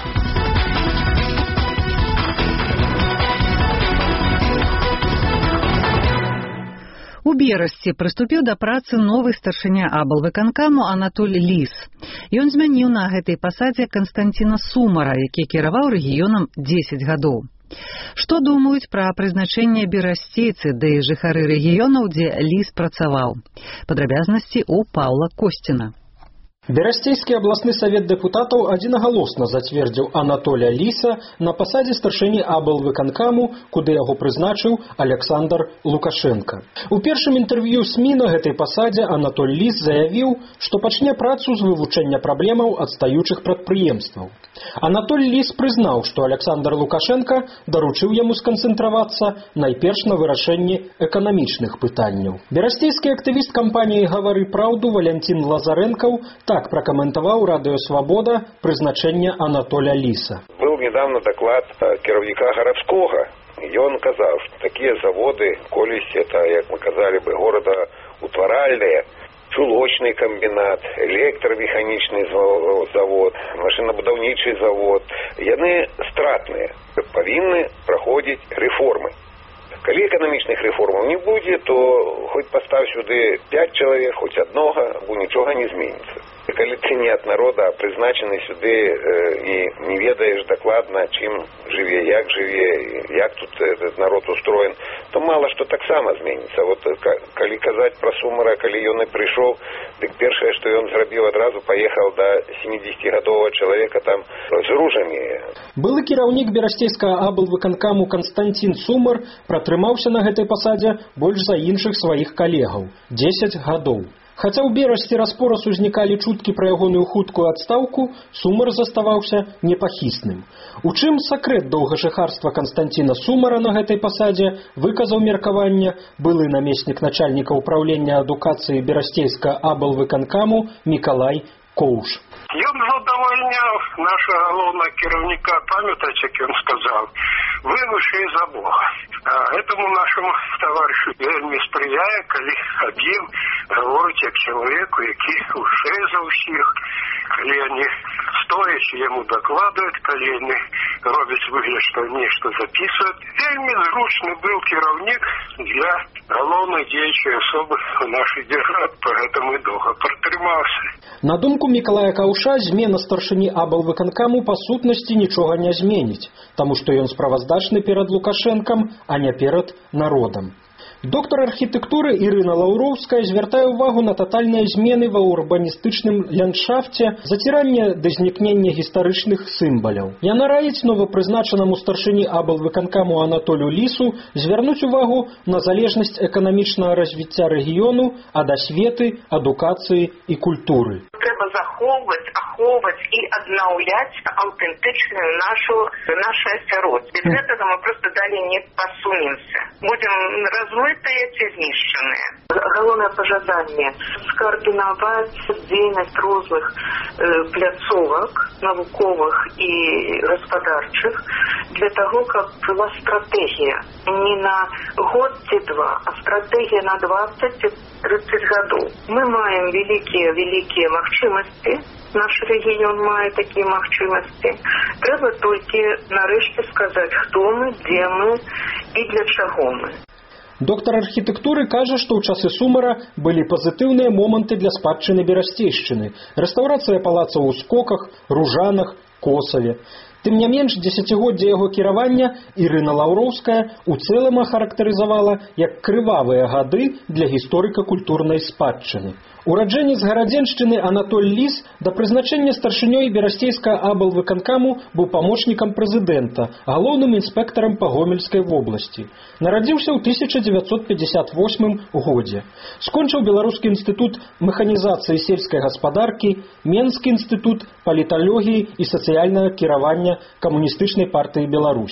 У Берасці прыступіў да працы новы старшыня аблвыканкаму Анатоль Ліс. Ён змяніў на гэтай пасадзе Канстанціна Сумара, які кіраваў рэгіёнам дзесяць гадоў. Што думаюць пра прызначэнне берасцейцы, ды і жыхары рэгіёнаў, дзе Ліс працаваў? Падрабязнасці ў Паўла Косціна. Берасцейскі абласны савет дэпутатаў адзінагалосна зацвердзіў Анатоля Ліса на пасадзе старшыні аблвыканкаму, куды яго прызначыў Александр Лукашенко. У першым інтэрв'ю СМІ на гэтай пасадзе Анатоль Ліс заявіў, што пачне працу з вывучэння праблемаў адстаючых прадпрыемстваў. Анатоль Ліс прызнаў, што Александр Лукашенко даручыў яму сканцэнтравацца найперш на вырашэнні эканамічных пытанняў. Берасцейскі актывіст кампаніі «Гавары праўду» Валянцін Лазарэнкаў так прокомментовал Радио Свобода призначение Анатоля Лиса. Был недавно доклад кіраўніка гарадскога. И он казал, что такие заводы, колись это, как мы казали бы, городоутваральные, чулочный комбинат, электромеханичный завод, машинобудаўнічий завод, яны стратные, повинны проходить реформы. Калі эканамічных рэформаў не будзе, то хоць пастав сюды пять чалавек, хоць аднога, бо нічога не зменіцца. Калі ты не ад народа, а прызначаны сюды э, і не ведаеш дакладна, чым жыве, як жыве, як тут этот народ устроен, то мала што таксама зменіцца. Вот калі казаць пра Сумара, калі ён і прыйшоў, дык першае, што ён зрабіў, адразу паехаў да семидесятигадового чалавека там з ружамі. Былы кіраўнік берасцейскага аблвыканкаму Канстанцін Сумар пратрымаўся на гэтай пасадзе больш за іншых сваіх калегаў – дзесяць гадоў. Хаця ў Берасці распораз узнікалі чуткі пра ягоную хуткую адстаўку, Сумар заставаўся непахісным. У чым сакрэт доўгажыхарства Канстанціна Сумара на гэтай пасадзе, выказаў меркаванне былы намеснік начальніка ўпраўлення адукацыі берасцейскага аблвыканкаму Мікалай Коўш. Ён задавальняў нашага галоўнага кіраўніка, памятаеце, як ён сказаў, вы вышэй за Бога. А этому нашему товарищу вельмі спрыяе, калі аб ім гаворыць як чалавеку, які вышэй за ўсіх, калі яны стоячы яму дакладваюць, калі яны робяць выгляд, што нешта запісваюць. Вельмі зручны быў кіраўнік для галоўнай дзеючай асобы ў нашай дзяржаве, поэтому і доўга пратрымаўся. На думку Мікалая Каўша, змена старшыні аблвыканкаму па сутнасці нічога не зменіць, таму што ён справаздачны перад Лукашэнкам, а не перад народам. Доктор архітэктуры Ірына Лаўроўская звяртае ўвагу на татальныя змены ва урбаністычным ландшафце, заціранне да знікнення гістарычных сімваляў. Яна раіць новапрызначанаму старшыні аблвыканкаму Анатолю Лісу звярнуць увагу на залежнасць эканамічнага развіцця рэгіёну ад асветы, адукацыі і культуры. Трэба захоўваць, ахоўваць і аднаўляць аўтэнтычную нашу нашу асяроддзе. Без гэтага мы проста далей не пасунемся. Будем размытыя ці знішчаныя. Галоўнае пажаданне скаардынаваць дзейнасць розных э, пляцовак навуковых і гаспадарчых для таго, каб была стратэгія не на год ці два, а стратэгія на двадцать тридцать гадоў. Мы маем вялікія вялікія магчымасці. Наш рэгіён мае такія магчымасці. Трэба толькі нарэшце сказаць, хто мы, дзе мы і для чаго мы. Доктор архітэктуры кажа, што ў часы Сумара былі пазітыўныя моманты для спадчыны берасцейшчыны. Рэстаўрацыя палацаў у Скоках, Ружанах, Косаве. Тым не менш, дзесяцігоддзе яго кіравання Ірына Лаўроўская у цэлым ахарактарызавала як крывавыя гады для гісторыка-культурнай спадчыны. Ураджэнец гарадзеншчыны Анатоль Ліс да прызначэння старшынёй берасцейскага аблвыканкаму быў памочнікам прэзідэнта, галоўным інспектарам па Гомельскай вобласці. Нарадзіўся ў тысяча дзевяцьсот пятьдесят восьмым годзе. Скончыў Беларускі інстытут механізацыі сельскай гаспадаркі, Менскі інстытут паліталогіі і сацыяльнага кіравання Камуністычнай партыі Беларусі.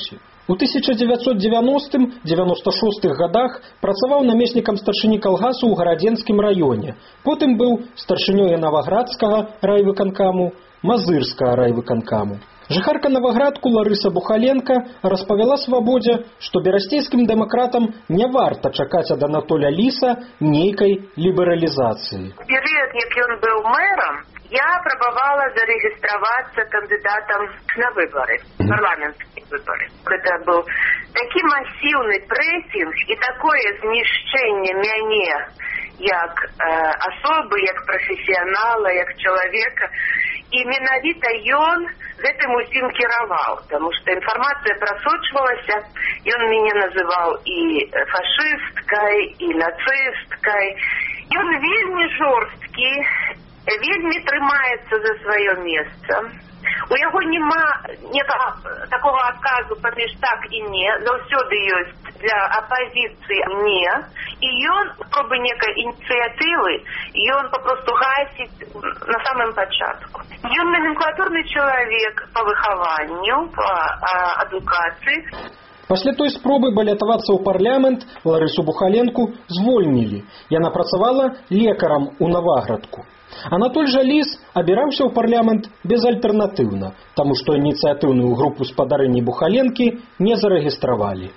У тысяча девятьсот девяностым — девяносто шостых годах працаваў намеснікам старшыні калгасу ў гарадзенскім раёне. Потым быў старшынёй Наваградскага райвыканкаму, Мазырскага райвыканкаму. Жыхарка Наваградку Ларыса Бухаленко распавяла Свабодзе, што берасцейскім дэмакратам не варта чакаць ад Анатоля Ліса нейкай лібералізацыі. У перыяд, як ён быў мэрам, я прабавала зарэгістравацца кандыдатам на выборы, парламенцкія выборы. Это быў такі масіўны прэсінг і такое знішчэнне мяне як э, асобы, як прафесіянала, як чалавека. І менавіта ён гэтым усім кіраваў, таму што інфармацыя прасочвалася, ён мяне называў і фашысткай, і нацысткай. Ён вельмі жорсткі, вельмі трымаецца за сваё месца. У яго няма некага такого адказу паміж так і не, заўсёды ёсць для апазіцыі не, і ён спробы некай ініцыятывы, ён папросту гасіць на самым пачатку. Ён номенклатурны чалавек па выхаванню, па адукацыі. Пасля той спробы балятавацца ў парламент Ларысу Бухаленку звольнілі. Яна працавала лекарам у Наваградку. Анатоль жа Ліс абіраўся ў парламент безальтэрнатыўна, таму што ініцыятыўную групу спадарыні Бухаленкі не зарэгістравалі.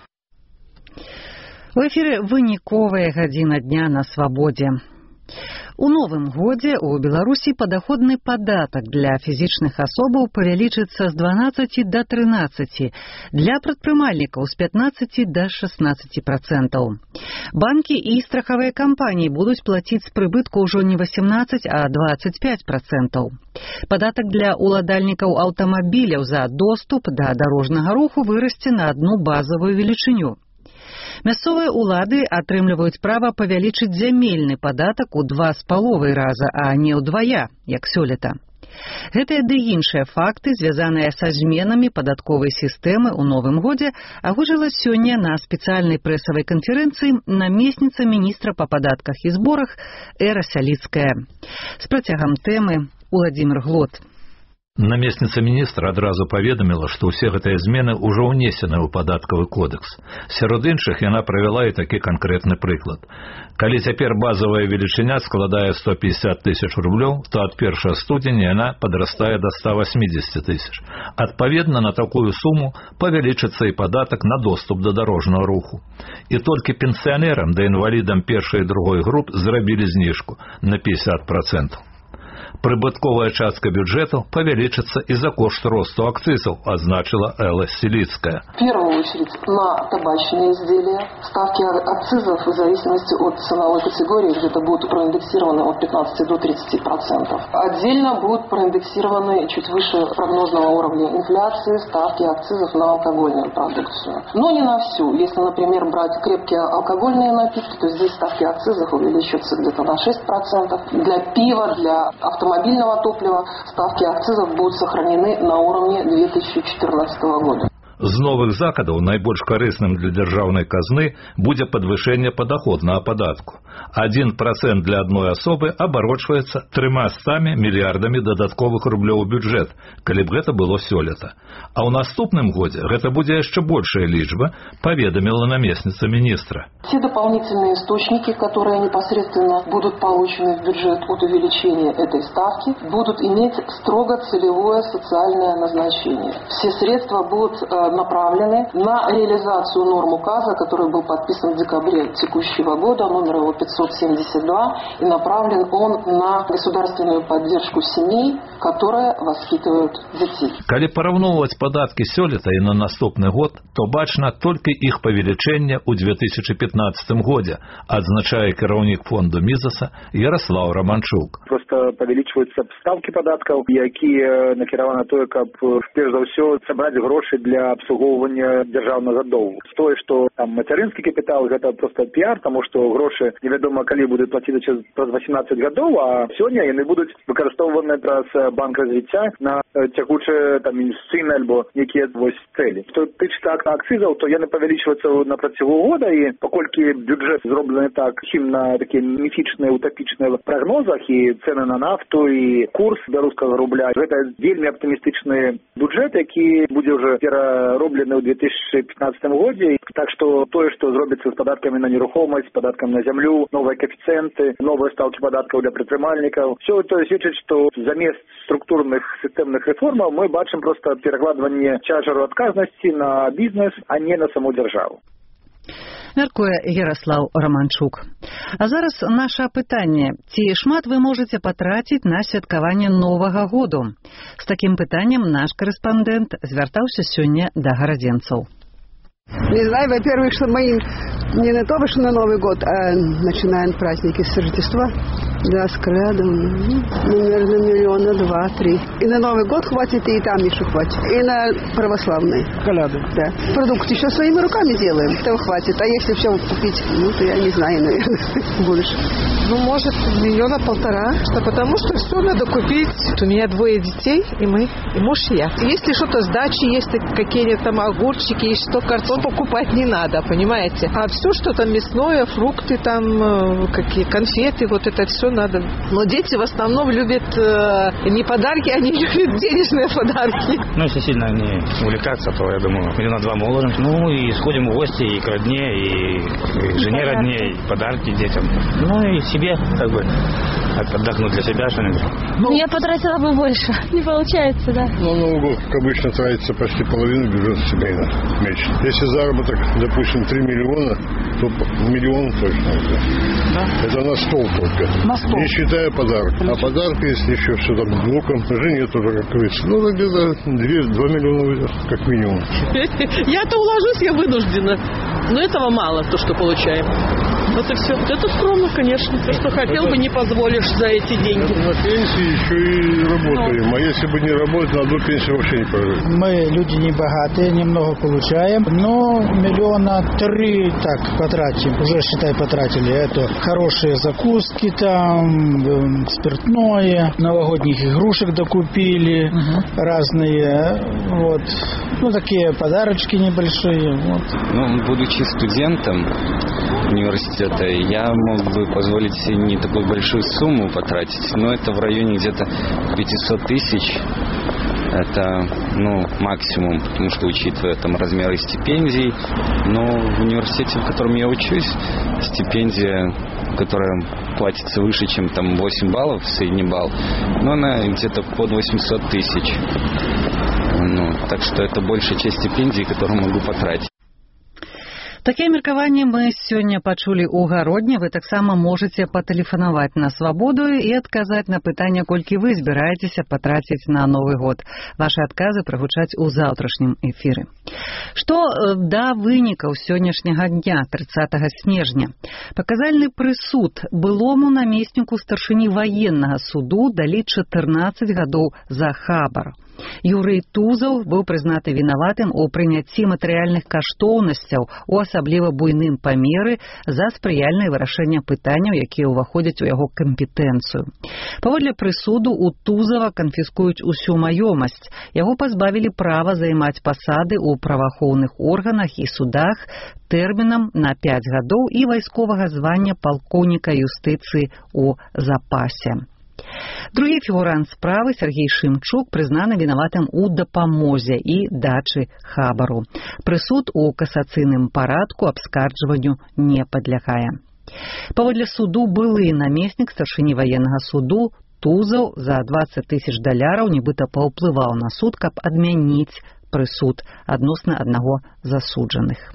У эфіры выніковая гадзіна дня на Свабодзе. У новым годзе ў Беларусі падаходны падатак для фізічных асобаў павялічыцца з дванаццаці да трынаццаці, для прадпрымальнікаў з пятнаццаці да шаснаццаці працэнтаў. Банкі і страхавыя кампаніі будуць плаціць з прыбытку ўжо не васемнаццаць, а дваццаць пяць працэнтаў. Падатак для ўладальнікаў аўтамабіляў за доступ да дарожнага руху вырасце на адну базавую велічыню. Мясцовыя ўлады атрымліваюць права павялічыць зямельны падатак у два з паловай раза, а не ўдвая, як сёлета. Гэтыя ды іншыя факты, звязаныя са зменамі падатковай сістэмы ў новым годзе, агучыла сёння на спецыяльнай прэсавай канферэнцыі намесніца міністра па падатках і зборах Эра Сяліцкая. З працягам тэмы Уладзімір Глот. Намесніца міністра адразу паведаміла, што ўсе гэтыя змены ўжо ўнесены ў падаткавы кодекс. Сярод іншых яна правяла і такі канкрэтны прыклад. Калі цяпер базавая велічыня складае сто пятьдесят тысяч рублёў, то ад першага студзеня яна падрастае да ста восемьдесят тысяч. Адпаведна, на такую суму павялічыцца і падатак на доступ да дарожнага руху. І толькі пенсіянерам да інвалідам першай і другой груп зрабілі зніжку на пятьдесят процентов. Прыбытковая частка бюджету павялічыцца і за кошт росту акцизов, означила Элла Селицкая. В первую очередь на табачные изделия. Ставки акцизов в зависимости от ценовой категории где-то будут проиндексированы от пятнадцати до тридцати процентов. Отдельно будут проиндексированы чуть выше прогнозного уровня инфляции ставки акцизов на алкогольную продукцию. Но не на всю. Если, например, брать крепкие алкогольные напитки, то здесь ставки акцизов увеличатся где-то на шесть процентов. Для пива, для автомобильного топлива ставки акцизов будут сохранены на уровне две тысячи четырнадцатого года. З новых закладаў найбольш карысным для дзяржаўнай казны будзе падвышэнне падаходнага падатку. Адзін працэнт для адной асобы абарочваецца трымастамі мільярдамі дадатковых рублёў у бюджэт, калі б гэта было сёлета. А ў наступным годзе гэта будзе яшчэ большая лічба, паведаміла намесніца министра. Те дополнительные источники, которые непосредственно будут получены в бюджет от увеличения этой ставки, будут иметь строго целевое социальное назначение. Все средства будут направлены на реализацию норм указа, который был подписан в декабре текущего года, номер его пятьсот семьдесят два, и направлен он на государственную поддержку семей, которые воспитывают детей. Калі параўноўваць падаткі сёлета і на наступны год, то бачна толькі іх павелічэнне ў две тысячи пятнадцатым годзе, адзначае кіраўнік фонду Мізаса Ярослав Романчук. Просто павялічваюцца ставкі падаткаў, якія накіраваны на тое, каб перш за ўсё сабраць грошы для абслугоўвання дзяржаўнага доўгу. Тое, што там мацярынскі капітал, гэта проста піар, таму што грошы невядома калі будуць плаціцца праз восемнадцаць гадоў, а сёння яны будуць выкарыстоўваныя праз банк развіцця на цякучыя там інвестыцыйныя альбо якія вось цэлі. Што тычыцца акцызаў, то яны павялічваюцца на працягу года, і паколькі бюджэт зроблены так хім на такія міфічныя утапічныя прагнозах і цэны на нафту і курс беларускага рубля, гэта вельмі аптымістычны бюджэт, які будзе ўжо пера роблены ў две тысячи пятнадцатым годзе. Так што тое, што зробіцца з падаткамі на нерухомасць, падаткам на зямлю, новыя коэфіцыенты, новыя стаўкі падаткаў для прадпрымальнікаў, все это сведчыць, што замест структурных сістэмных рэформаў мы бачым проста перакладванне цяжару адказнасці на бізнес, а не на саму дзяржаву. Мяркуе Ярослаў Романчук. А зараз наша пытанне. Ці шмат вы можаце патраціць на святкаванне Новага году? З такім пытаннем наш корэспандэнт звяртаўся сёння да гарадзенцаў. Не знаю, во-первых, что мы не на то, что на Новый год, а начинаем праздники с Рождества. Да, с крядом. Ну, наверное, миллиона два-три. И на Новый год хватит, и там еще хватит. И на православные. Коляды. Да. Продукты еще своими руками делаем, этого хватит. А если все купить, ну, то я не знаю, наверное, больше. Ну, может, миллиона полтора. Что потому что все надо купить. У меня двое детей, и мы, и муж, и я. Если что-то с дачи есть, какие-то там огурчики, есть что, картон покупать не надо, понимаете? А все, что там мясное, фрукты там, какие конфеты, вот это все надо. Но дети в основном любят э, не подарки, они любят денежные подарки. Ну, если сильно не увлекаться, то, я думаю, миллиона два мы уложим. Ну, и сходим в гости и к родне, и к жене родне, и подарки детям. Ну, и себе, как бы, отдохнуть для себя что-нибудь. Ну, я потратила бы больше. Не получается, да. Ну, Новый год, как обычно, тратится почти половину бюджета семейного месяца. Если заработок, допустим, три миллиона, то миллион точно. Да? Это на стол только. На стол. Не считая подарок. А подарок, если еще все там внукам, жене тоже, как говорится, ну, где-то два миллиона выйдет, как минимум. Я-то уложусь, я вынуждена. Но этого мало, то, что получаем. Вот и все. Это скромно, конечно. То, что хотел бы, не позволишь за эти деньги. На пенсии еще и работаем. Но. А если бы не работать, на одну пенсию вообще не прожить. Мы люди не богатые, немного получаем, но миллиона три так потратим. Уже, считай, потратили. Это хорошие закуски там, спиртное, новогодних игрушек докупили, угу. разные, вот. Ну, такие подарочки небольшие, вот. Ну, будучи студентом университета, я мог бы позволить себе не такую большую сумму потратить, но это в районе где-то пятьсот тысяч. Это, ну, максимум, потому что, учитывая там размеры стипендий, но в университете, в котором я учусь, стипендия, которая платится выше, чем там восемь баллов, средний балл, но она где-то под восемьсот тысяч. Ну, так что это большая часть стипендии, которую могу потратить. Такія меркаванні мы сёння пачулі ў гародні. Вы таксама можаце патэлефанаваць на свабоду і адказаць на пытанне, колькі вы збіраецеся патраціць на Новы год. Вашы адказы прагучаць у заўтрашнім эфіры. Што да вынікаў сённяшняга дня, трыццатага снежня. Паказальны прысуд былому намесніку старшыні ваеннага суду далі чатырнаццаць гадоў за хабар. Юрый Тузаў быў прызнаты вінаватым у прыняцці матэрыяльных каштоўнасцяў у асабліва буйным памеры за спрыяльнае вырашэнне пытанняў, якія ўваходзяць у яго кампетэнцыю. Паводле прысуду у Тузава канфіскуюць усю маёмасць. Яго пазбавілі права займаць пасады ў праваахоўных органах і судах тэрмінам на пяць гадоў і вайсковага звання палкоўніка юстыцыі ў запасе. Другі фігурант справы, Сергей Шымчук, прызнаны вінаватым у дапамозе і дачы хабару. Прысуд у касацыйным парадку абскарджванню не падлягае. Паводле суду былы намеснік старшыні ваеннага суду Тузаў за дваццаць тысяч даляраў нібыта паўплываў на суд, каб адмяніць прысуд адносна аднаго засуджаных.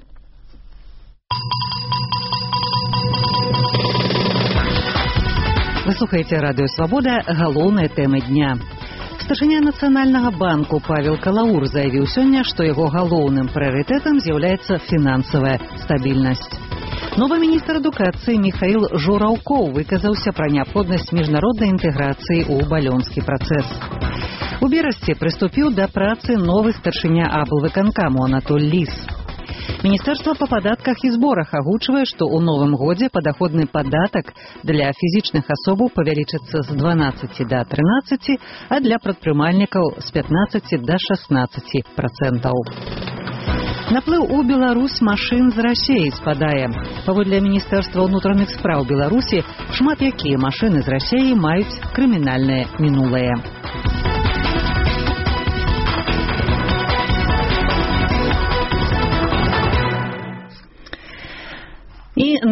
Вы слухаеце радыё «Свабода», галоўныя тэмы дня. Старшыня Нацыянальнага банку Павел Калаур заявіў сёння, што яго галоўным прыярытэтам з'яўляецца фінансавая стабільнасць. Новы міністр адукацыі Міхаіл Жураўкоў выказаўся пра неабходнасць міжнароднай інтэграцыі ў балёнскі працэс. У берасці прыступіў да працы новы старшыня аблвыканкаму Анатоль Ліс. Міністэрства па падатках і зборах агучвае, што ў новым годзе падаходны падатак для фізічных асобаў павялічыцца з дванаццаці да трынаццаці, а для прадпрымальнікаў з пятнаццаці да шаснаццаці працэнтаў. Наплыў у Беларусь машын з Расіі спадае. Паводле Міністэрства ўнутраных спраў Беларусі, шмат якія машыны з Расіі маюць крымінальнае мінулае.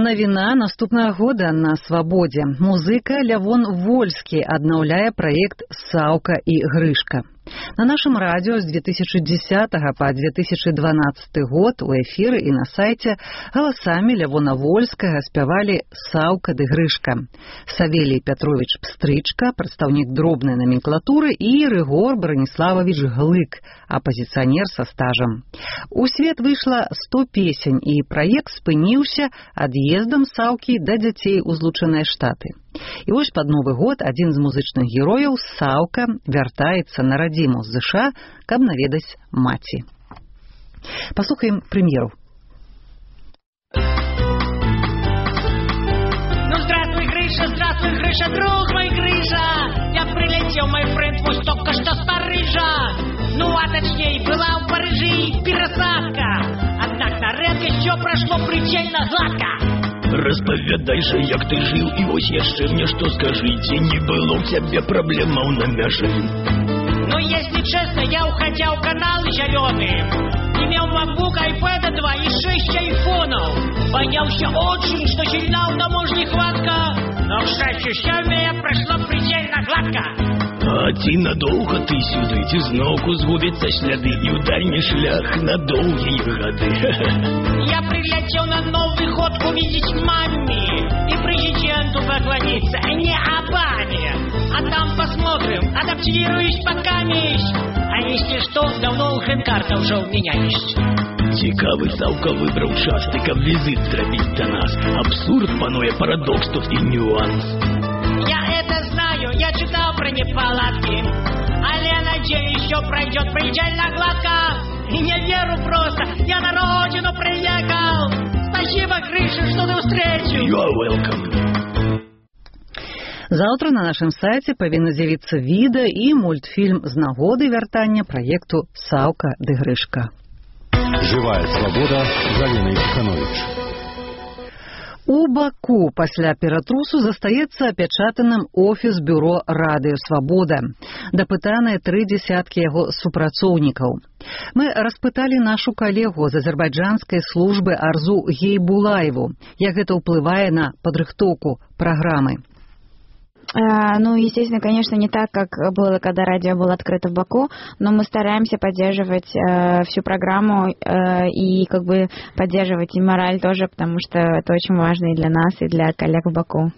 Навіна наступнага года на свабодзе. Музыка Лявон Вольскі аднаўляе праект «Саўка і Грышка». На нашем радио с две тысячи десятого по две тысячи двенадцатый год у эфиры и на сайте голосами Лявона Вольскага спявали Саўка ды Грышка, Савелий Петрович Пстрычка, представник дробной номенклатуры, и Рыгор Брониславович Глык, оппозиционер со стажем. У свет вышло сто песен, и проект спыніўся ад'ездам Саўкі да дзяцей у Злучаныя Штаты. І вось пад Новы год адзін з музычных герояў, Саўка, вяртаецца на радзіму з ЗША, каб наведаць маці. Паслухаем прэм'еру. Ну, здравствуй, Грыша, здравствуй, Грыша, друг мой Грыша. Я прилетел, мой френд, пусть только что с Парижа. Ну, а точнее, была в Париже пересадка. Однако на редкость все прошло предельно гладко. Распавядай же, як ты жил, и вось яшчэ мне что скажите, не было у тебя проблемаў на мяжы? Ну, если честно, я уходя в канал зеленый, имел MacBook, iPad два и шесть айфонов. Боялся очень, что сильна у таможни хватка, но, к счастью, все у меня прошло предельно гладко. А ці надолго ты сюды, ці зноўку згубяцца сляды і ў дальні шлях на доўгія гады. Я прилетел на Новый год увидеть маме и президенту поклониться, не Обаме. А там посмотрим, адаптируюсь покамись. А если что, давно хрен-карта уже у меня есть. Цікавы Саўка выбраў час, ты каб візит зрабіць да нас. Абсурд пануе, парадокс тут і нюанс. Я это знаю, я читал про неполадки, але надеюсь, все пройдет предельно гладко. И не верю просто, я на родину приехал. Спасибо, Гриша, что ты встретил. You are welcome. Завтра на нашем сайте павінна з'явіцца відэа і мультфільм з нагоды вяртання праекту «Саўка ды Грышка». Живая свобода. Галина Иванович. У Баку пасля ператрусу застаецца апячатаным офіс бюро «Радыё Свабода». Дапытаныя тры дзесяткі яго супрацоўнікаў. Мы распыталі нашу калегу з азербайджанскай службы Арзу Гейбулаеву, як гэта ўплывае на падрыхтоўку праграмы. Ну, естественно, конечно, не так, как было, когда радио было открыто в Баку, но мы стараемся поддерживать э, всю программу э, и как бы поддерживать и мораль тоже, потому что это очень важно и для нас, и для коллег в Баку.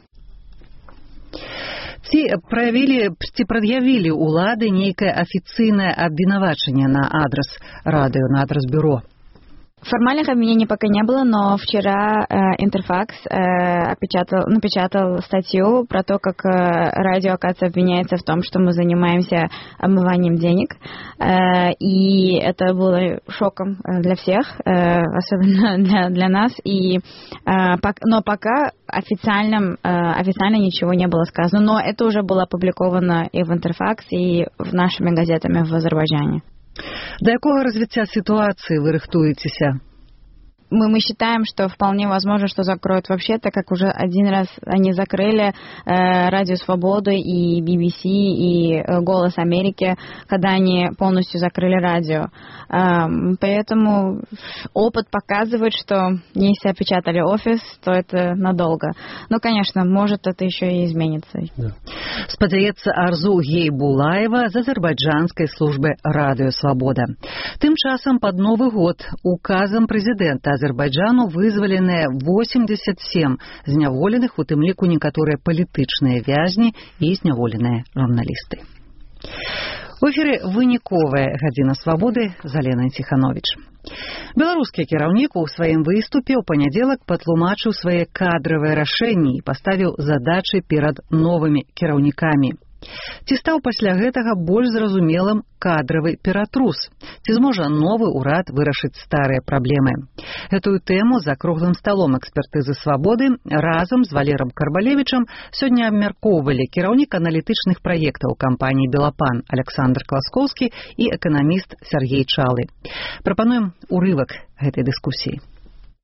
Ці праявілі, ці прад'явілі ўлады нейкае афіцыйнае абвінавачанне на адрес радыё, на адрес бюро? Формальных обвинений пока не было, но вчера э, Интерфакс э, опечатал, напечатал статью про то, как э, радио, оказывается, обвиняется в том, что мы занимаемся омыванием денег. Э, и это было шоком для всех, э, особенно для, для нас. И, э, пок, но пока официально, э, официально ничего не было сказано. Но это уже было опубликовано и в Интерфакс, и в нашими газетами в Азербайджане. До якого развития ситуации вы рыхтуетеся? Мы, мы считаем, что вполне возможно, что закроют вообще, так как уже один раз они закрыли э, Радио Свободу и би би си, и э, Голос Америки, когда они полностью закрыли радио. Э, поэтому опыт показывает, что если опечатали офис, то это надолго. Но, конечно, может это еще и изменится. Да. Спадзяецца Арзу Гейбулаева з азербайджанскай службы Радио Свобода. Тым часам под Новый год указом президента Азербайджану вызваленыя восемьдесят семь зняволеных, у тым ліку некаторыя палітычныя вязні і зняволеныя журналісты. У эфіры выніковая гадзіна свабоды з Аленай Ціхановіч. Беларускі кіраўнік у сваім выступе ў панядзелак патлумачыў свае кадравыя рашэнні і паставіў задачы перад новымі кіраўнікамі. Ці стаў пасля гэтага больш зразумелым кадравы ператрус? Ці зможа новы ўрад вырашыць старыя праблемы? Гэтую тэму за круглым сталом экспертызы свабоды разам з Валерам Карбалевічам сёння абмяркоўвалі кіраўнік аналітычных праектаў кампаніі «Белапан» Александр Класкоўскі і эканаміст Сергей Чалы. Прапануем урывак гэтай дыскусіі.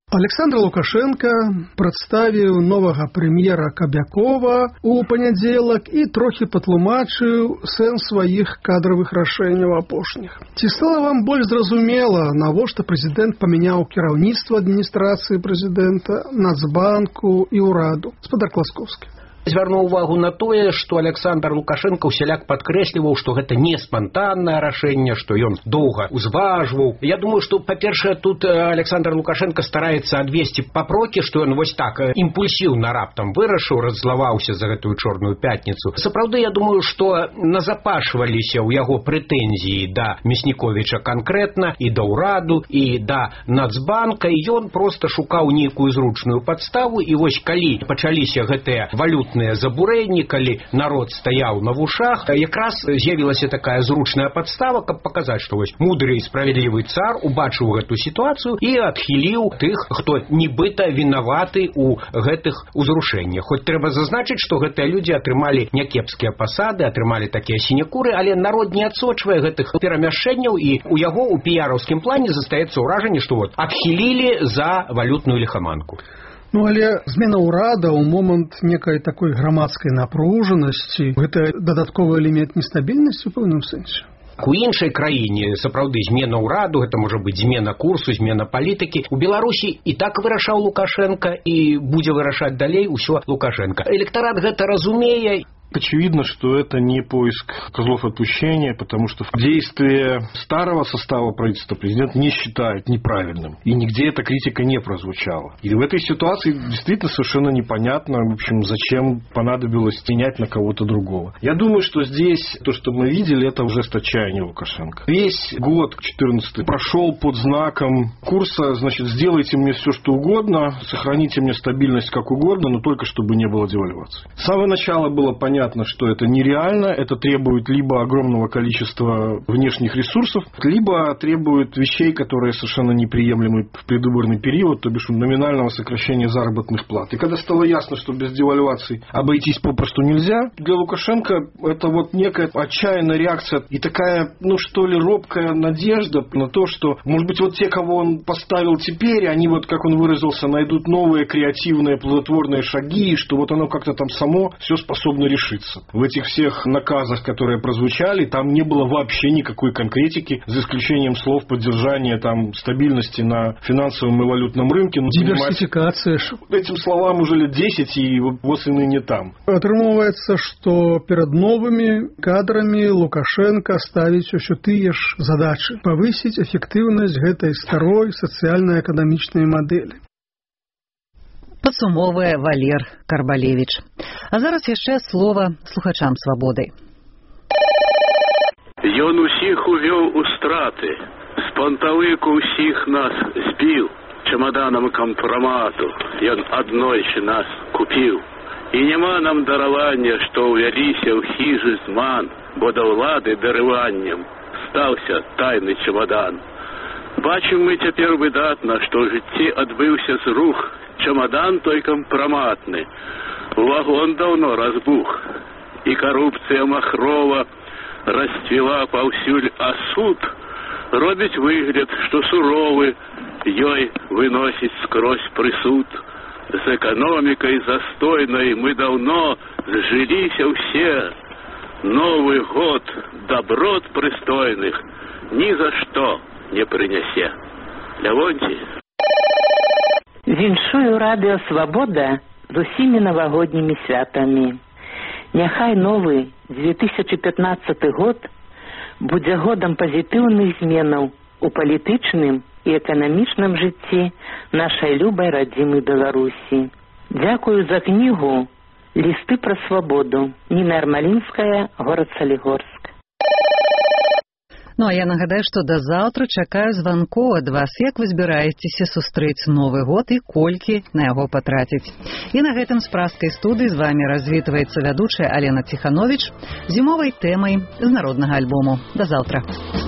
Александр Лукашенко прадставіў новага прэм'ера Кабякова ў панядзелак і трохі патлумачыў сэнс сваіх кадравых рашэнняў апошніх. Ці стала вам больш зразумела, навошта прэзідэнт памяняў кіраўніцтва адміністрацыі прэзідэнта, Нацбанку і ўраду? Гаспадар Класковскі. Звярнуў увагу на тое, што Александр Лукашенко ўсяляк падкрэсліваў, што гэта не спантаннае рашэнне, што ён доўга узважваў. Я думаю, што, па-першае, тут Александр Лукашенко стараецца адвесці папрокі, што ён вось так імпульсіўна раптам вырашыў, раззлаваўся за гэтую чорную пятніцу. Сапраўды, я думаю, што назапашваліся ў яго прэтэнзіі да Мясніковіча канкрэтна, і да ўраду, і да Нацбанка, і ён проста шукаў нейкую зручную падставу, і вось калі пачаліся гэтыя валютныя забурэнні, калі народ стаяў на вушах, якраз з'явілася такая зручная падстава, каб паказаць, што вось мудры і справядлівы цар убачыў гэту сітуацыю і адхіліў тых, хто нібыта вінаваты ў гэтых узрушэннях. Хоць трэба зазначыць, што гэтыя людзі атрымалі някепскія пасады, атрымалі такія сінекуры, але народ не адсочвае гэтых перамяшчэнняў, і у яго ў піяраўскім плане застаецца ўражанне, што вот адхілілі за валютную ліхаманку. Ну, але змена ўрада ў момант некай такой грамадскай напружанасці, гэта дадатковы элемент нестабільнасці ў пэўным сэнсе. У іншай краіне сапраўды змена ўраду, гэта можа быць змена курсу, змена палітыкі. У Беларусі і так вырашаў Лукашенко, і будзе вырашаць далей усё Лукашенко. Электарат гэта разумее. Очевидно, что это не поиск козлов отпущения, потому что действие старого состава правительства президент не считает неправильным. И нигде эта критика не прозвучала. И в этой ситуации действительно совершенно непонятно, в общем, зачем понадобилось менять на кого-то другого. Я думаю, что здесь то, что мы видели, это уже отчаяние Лукашенко. Весь год четырнадцатый прошел под знаком курса, значит, сделайте мне все, что угодно, сохраните мне стабильность как угодно, но только чтобы не было девальвации. С самого начала было понятно, Понятно, что это нереально, это требует либо огромного количества внешних ресурсов, либо требует вещей, которые совершенно неприемлемы в предвыборный период, то бишь номинального сокращения заработных плат. И когда стало ясно, что без девальвации обойтись попросту нельзя, для Лукашенко это вот некая отчаянная реакция и такая, ну что ли, робкая надежда на то, что, может быть, вот те, кого он поставил теперь, они вот, как он выразился, найдут новые креативные плодотворные шаги, и что вот оно как-то там само все способно решить. В этих всех наказах, которые прозвучали, там не было вообще никакой конкретики, за исключением слов поддержания там стабильности на финансовом и валютном рынке. Ну, диверсификация. Этим словам уже лет десять, и вот и ныне там. Атрымоўваецца, што перад новымі кадрамі Лукашенко ставіць усё тыя ж задачы, павысіць эфектыўнасць гэтай старой сацыяльна-эканамічнай мадэлі. Падсумоўвае Валер Карбалевіч. А зараз яшчэ слова слухачам свабоды. Ён усіх увёў у страты, з панталыку ўсіх нас збіў, чамаданам кампрамату ён аднойчы нас купіў. І няма нам даравання, што ўвяліся ў хіжы зман, бо да ўлады дарываннем стаўся тайны чамадан. Бачым мы цяпер выдатна, што ў жыцці адбыўся зрух, чамадан той кампраматны, вагон даўно разбух, і карупцыя махрова расцвіла паўсюль, а суд робіць выгляд, што суровы, ёй выносіць скрозь прысуд. З эканомікай застойнай мы даўно зжыліся ўсе. Новы год доброт прыстойных ні за што не прынясе. Лявонцій. Віншую радыё «Свабода» з усімі навагоднімі святамі. Няхай новы две тысячи пятнадцаты год будзе годам пазітыўных зменаў у палітычным і эканамічным жыцці нашай любай радзімы Беларусі. Дзякую за кнігу «Лісты пра свабоду». Ніна Армалінская, горад Салігорск. Ну, а я нагадаю, што да заўтра чакаю званкоў ад вас, як вы збіраецеся сустрэць Новы год і колькі на яго патраціць. І на гэтым з пражскай студыі з вамі развітваецца вядучая Алена Ціхановіч зімовай тэмай з народнага альбому. Да заўтра.